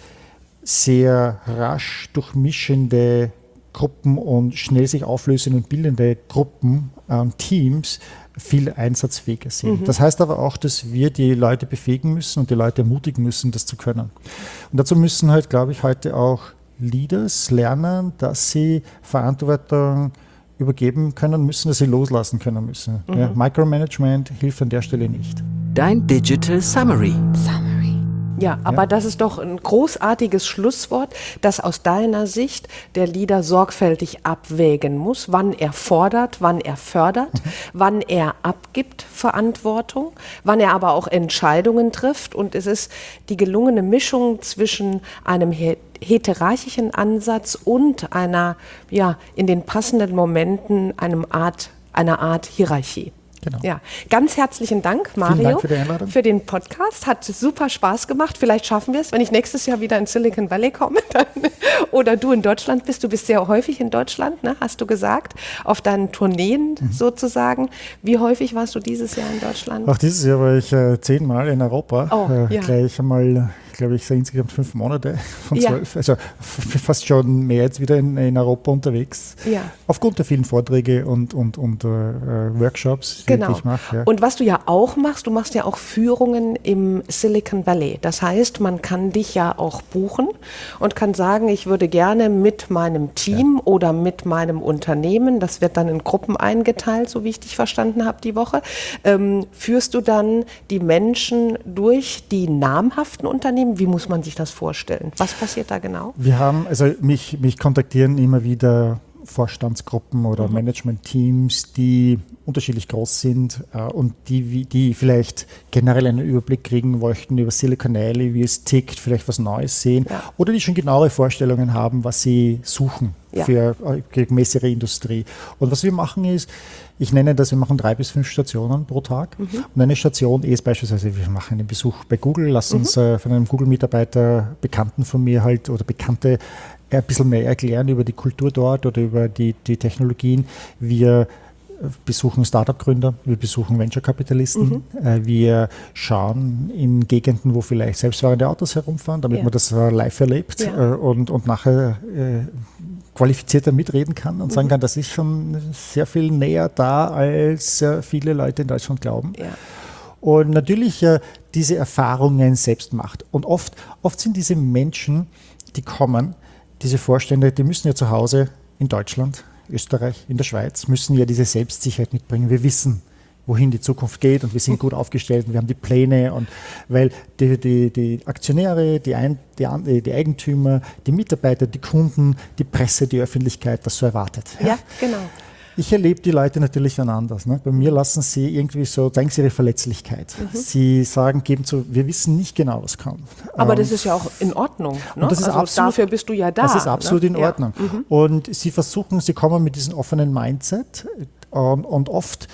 sehr rasch durchmischende Gruppen und schnell sich auflösende und bildende Gruppen, ähm, Teams, viel einsatzfähiger sind. Mhm. Das heißt aber auch, dass wir die Leute befähigen müssen und die Leute ermutigen müssen, das zu können. Und dazu müssen halt, glaube ich, heute auch Leaders lernen, dass sie Verantwortung übergeben können müssen, dass sie loslassen können müssen. Mhm. Ja, Micromanagement hilft an der Stelle nicht. Dein Digital Summary. Summary. Ja, aber ja. Das ist doch ein großartiges Schlusswort, dass aus deiner Sicht der Leader sorgfältig abwägen muss, wann er fordert, wann er fördert, mhm. wann er abgibt Verantwortung, wann er aber auch Entscheidungen trifft. Und es ist die gelungene Mischung zwischen einem hierarchischen Ansatz und einer, ja, in den passenden Momenten einem Art, einer Art Hierarchie. Genau. Ja, ganz herzlichen Dank, Mario, Dank für, die Einladung. für den Podcast. Hat super Spaß gemacht. Vielleicht schaffen wir es, wenn ich nächstes Jahr wieder in Silicon Valley komme dann, oder du in Deutschland bist. Du bist sehr häufig in Deutschland, ne, hast du gesagt, auf deinen Tourneen mhm. sozusagen. Wie häufig warst du dieses Jahr in Deutschland? Auch dieses Jahr war ich äh, zehnmal in Europa. Oh, äh, ja. Gleich einmal, glaube ich, so insgesamt fünf Monate von zwölf. Ja. Also f- fast schon mehr jetzt wieder in, in Europa unterwegs. Ja. Aufgrund der vielen Vorträge und, und, und äh, Workshops, genau. die ich mache. Ja. Und was du ja auch machst, du machst ja auch Führungen im Silicon Valley. Das heißt, man kann dich ja auch buchen und kann sagen, ich würde gerne mit meinem Team ja. oder mit meinem Unternehmen, das wird dann in Gruppen eingeteilt, so wie ich dich verstanden habe die Woche, ähm, führst du dann die Menschen durch die namhaften Unternehmen. Wie muss man sich das vorstellen? Was passiert da genau? Wir haben, also mich, mich kontaktieren immer wieder Vorstandsgruppen oder mhm. Management-Teams, die unterschiedlich groß sind äh, und die, die vielleicht generell einen Überblick kriegen möchten über Silicon Valley, wie es tickt, vielleicht was Neues sehen ja. oder die schon genauere Vorstellungen haben, was sie suchen ja. für äh, gemäß ihrer Industrie. Und was wir machen ist, ich nenne das, wir machen drei bis fünf Stationen pro Tag. Mhm. Und eine Station ist beispielsweise, wir machen einen Besuch bei Google, lassen mhm. uns äh, von einem Google-Mitarbeiter, Bekannten von mir halt oder Bekannte ein bisschen mehr erklären über die Kultur dort oder über die, die Technologien. Wir besuchen Startup-Gründer, wir besuchen Venture-Kapitalisten, mhm. äh, wir schauen in Gegenden, wo vielleicht selbstfahrende Autos herumfahren, damit ja. man das äh, live erlebt ja. äh, und, und nachher äh, qualifizierter mitreden kann und mhm. sagen kann, das ist schon sehr viel näher da, als äh, viele Leute in Deutschland glauben. Ja. Und natürlich äh, diese Erfahrungen selbst macht. Und oft, oft sind diese Menschen, die kommen, diese Vorstände, die müssen ja zu Hause in Deutschland, Österreich, in der Schweiz, müssen ja diese Selbstsicherheit mitbringen. Wir wissen, wohin die Zukunft geht und wir sind gut aufgestellt und wir haben die Pläne. Und weil die, die, die Aktionäre, die, Ein, die, die Eigentümer, die Mitarbeiter, die Kunden, die Presse, die Öffentlichkeit das so erwartet. Ja, ja genau. Ich erlebe die Leute natürlich dann anders. Ne? Bei mir lassen sie irgendwie so, zeigen sie ihre Verletzlichkeit. Mhm. Sie sagen, geben zu, wir wissen nicht genau, was kommt. Aber ähm, das ist ja auch in Ordnung. Ne? Und das ist also absolut, dafür bist du ja da. Das ist absolut ne? in Ordnung. Ja. Mhm. Und sie versuchen, sie kommen mit diesem offenen Mindset ähm, und oft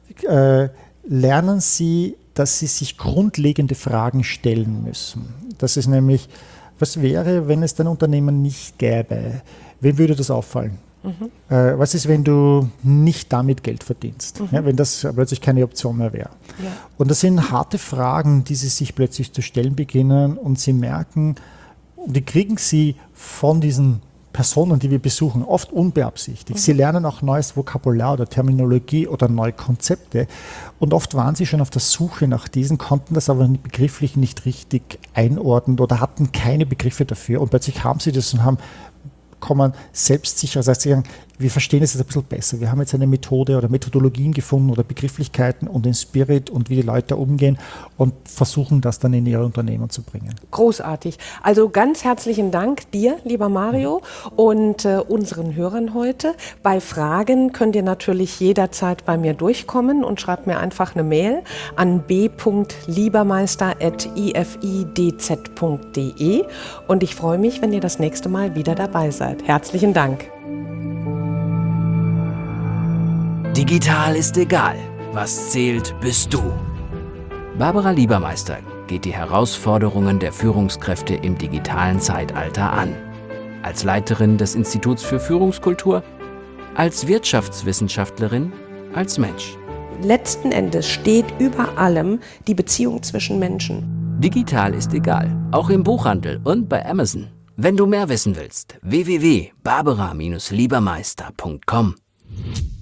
äh, lernen sie, dass sie sich grundlegende Fragen stellen müssen. Das ist nämlich, was wäre, wenn es dein Unternehmen nicht gäbe? Wem würde das auffallen? Mhm. Äh, was ist, wenn du nicht damit Geld verdienst? Mhm. Ja, wenn das plötzlich keine Option mehr wäre. Ja. Und das sind harte Fragen, die sie sich plötzlich zu stellen beginnen und sie merken, die kriegen sie von diesen Personen, die wir besuchen, oft unbeabsichtigt. Mhm. Sie lernen auch neues Vokabular oder Terminologie oder neue Konzepte und oft waren sie schon auf der Suche nach diesen, konnten das aber begrifflich nicht richtig einordnen oder hatten keine Begriffe dafür und plötzlich haben sie das und haben kommen selbstsicher, das heißt, sie sagen, wir verstehen es jetzt ein bisschen besser. Wir haben jetzt eine Methode oder Methodologien gefunden oder Begrifflichkeiten und den Spirit und wie die Leute umgehen und versuchen das dann in ihre Unternehmen zu bringen. Großartig. Also ganz herzlichen Dank dir, lieber Mario, und äh, unseren Hörern heute. Bei Fragen könnt ihr natürlich jederzeit bei mir durchkommen und schreibt mir einfach eine Mail an b punkt liebermeister at i f i d z punkt d e und ich freue mich, wenn ihr das nächste Mal wieder dabei seid. Herzlichen Dank. Digital ist egal. Was zählt, bist du. Barbara Liebermeister geht die Herausforderungen der Führungskräfte im digitalen Zeitalter an. als Leiterin des Instituts für Führungskultur, als Wirtschaftswissenschaftlerin, als Mensch. Letzten Endes steht über allem die Beziehung zwischen Menschen. Digital ist egal, auch im Buchhandel und bei Amazon. Wenn du mehr wissen willst, w w w punkt barbara Bindestrich liebermeister punkt com.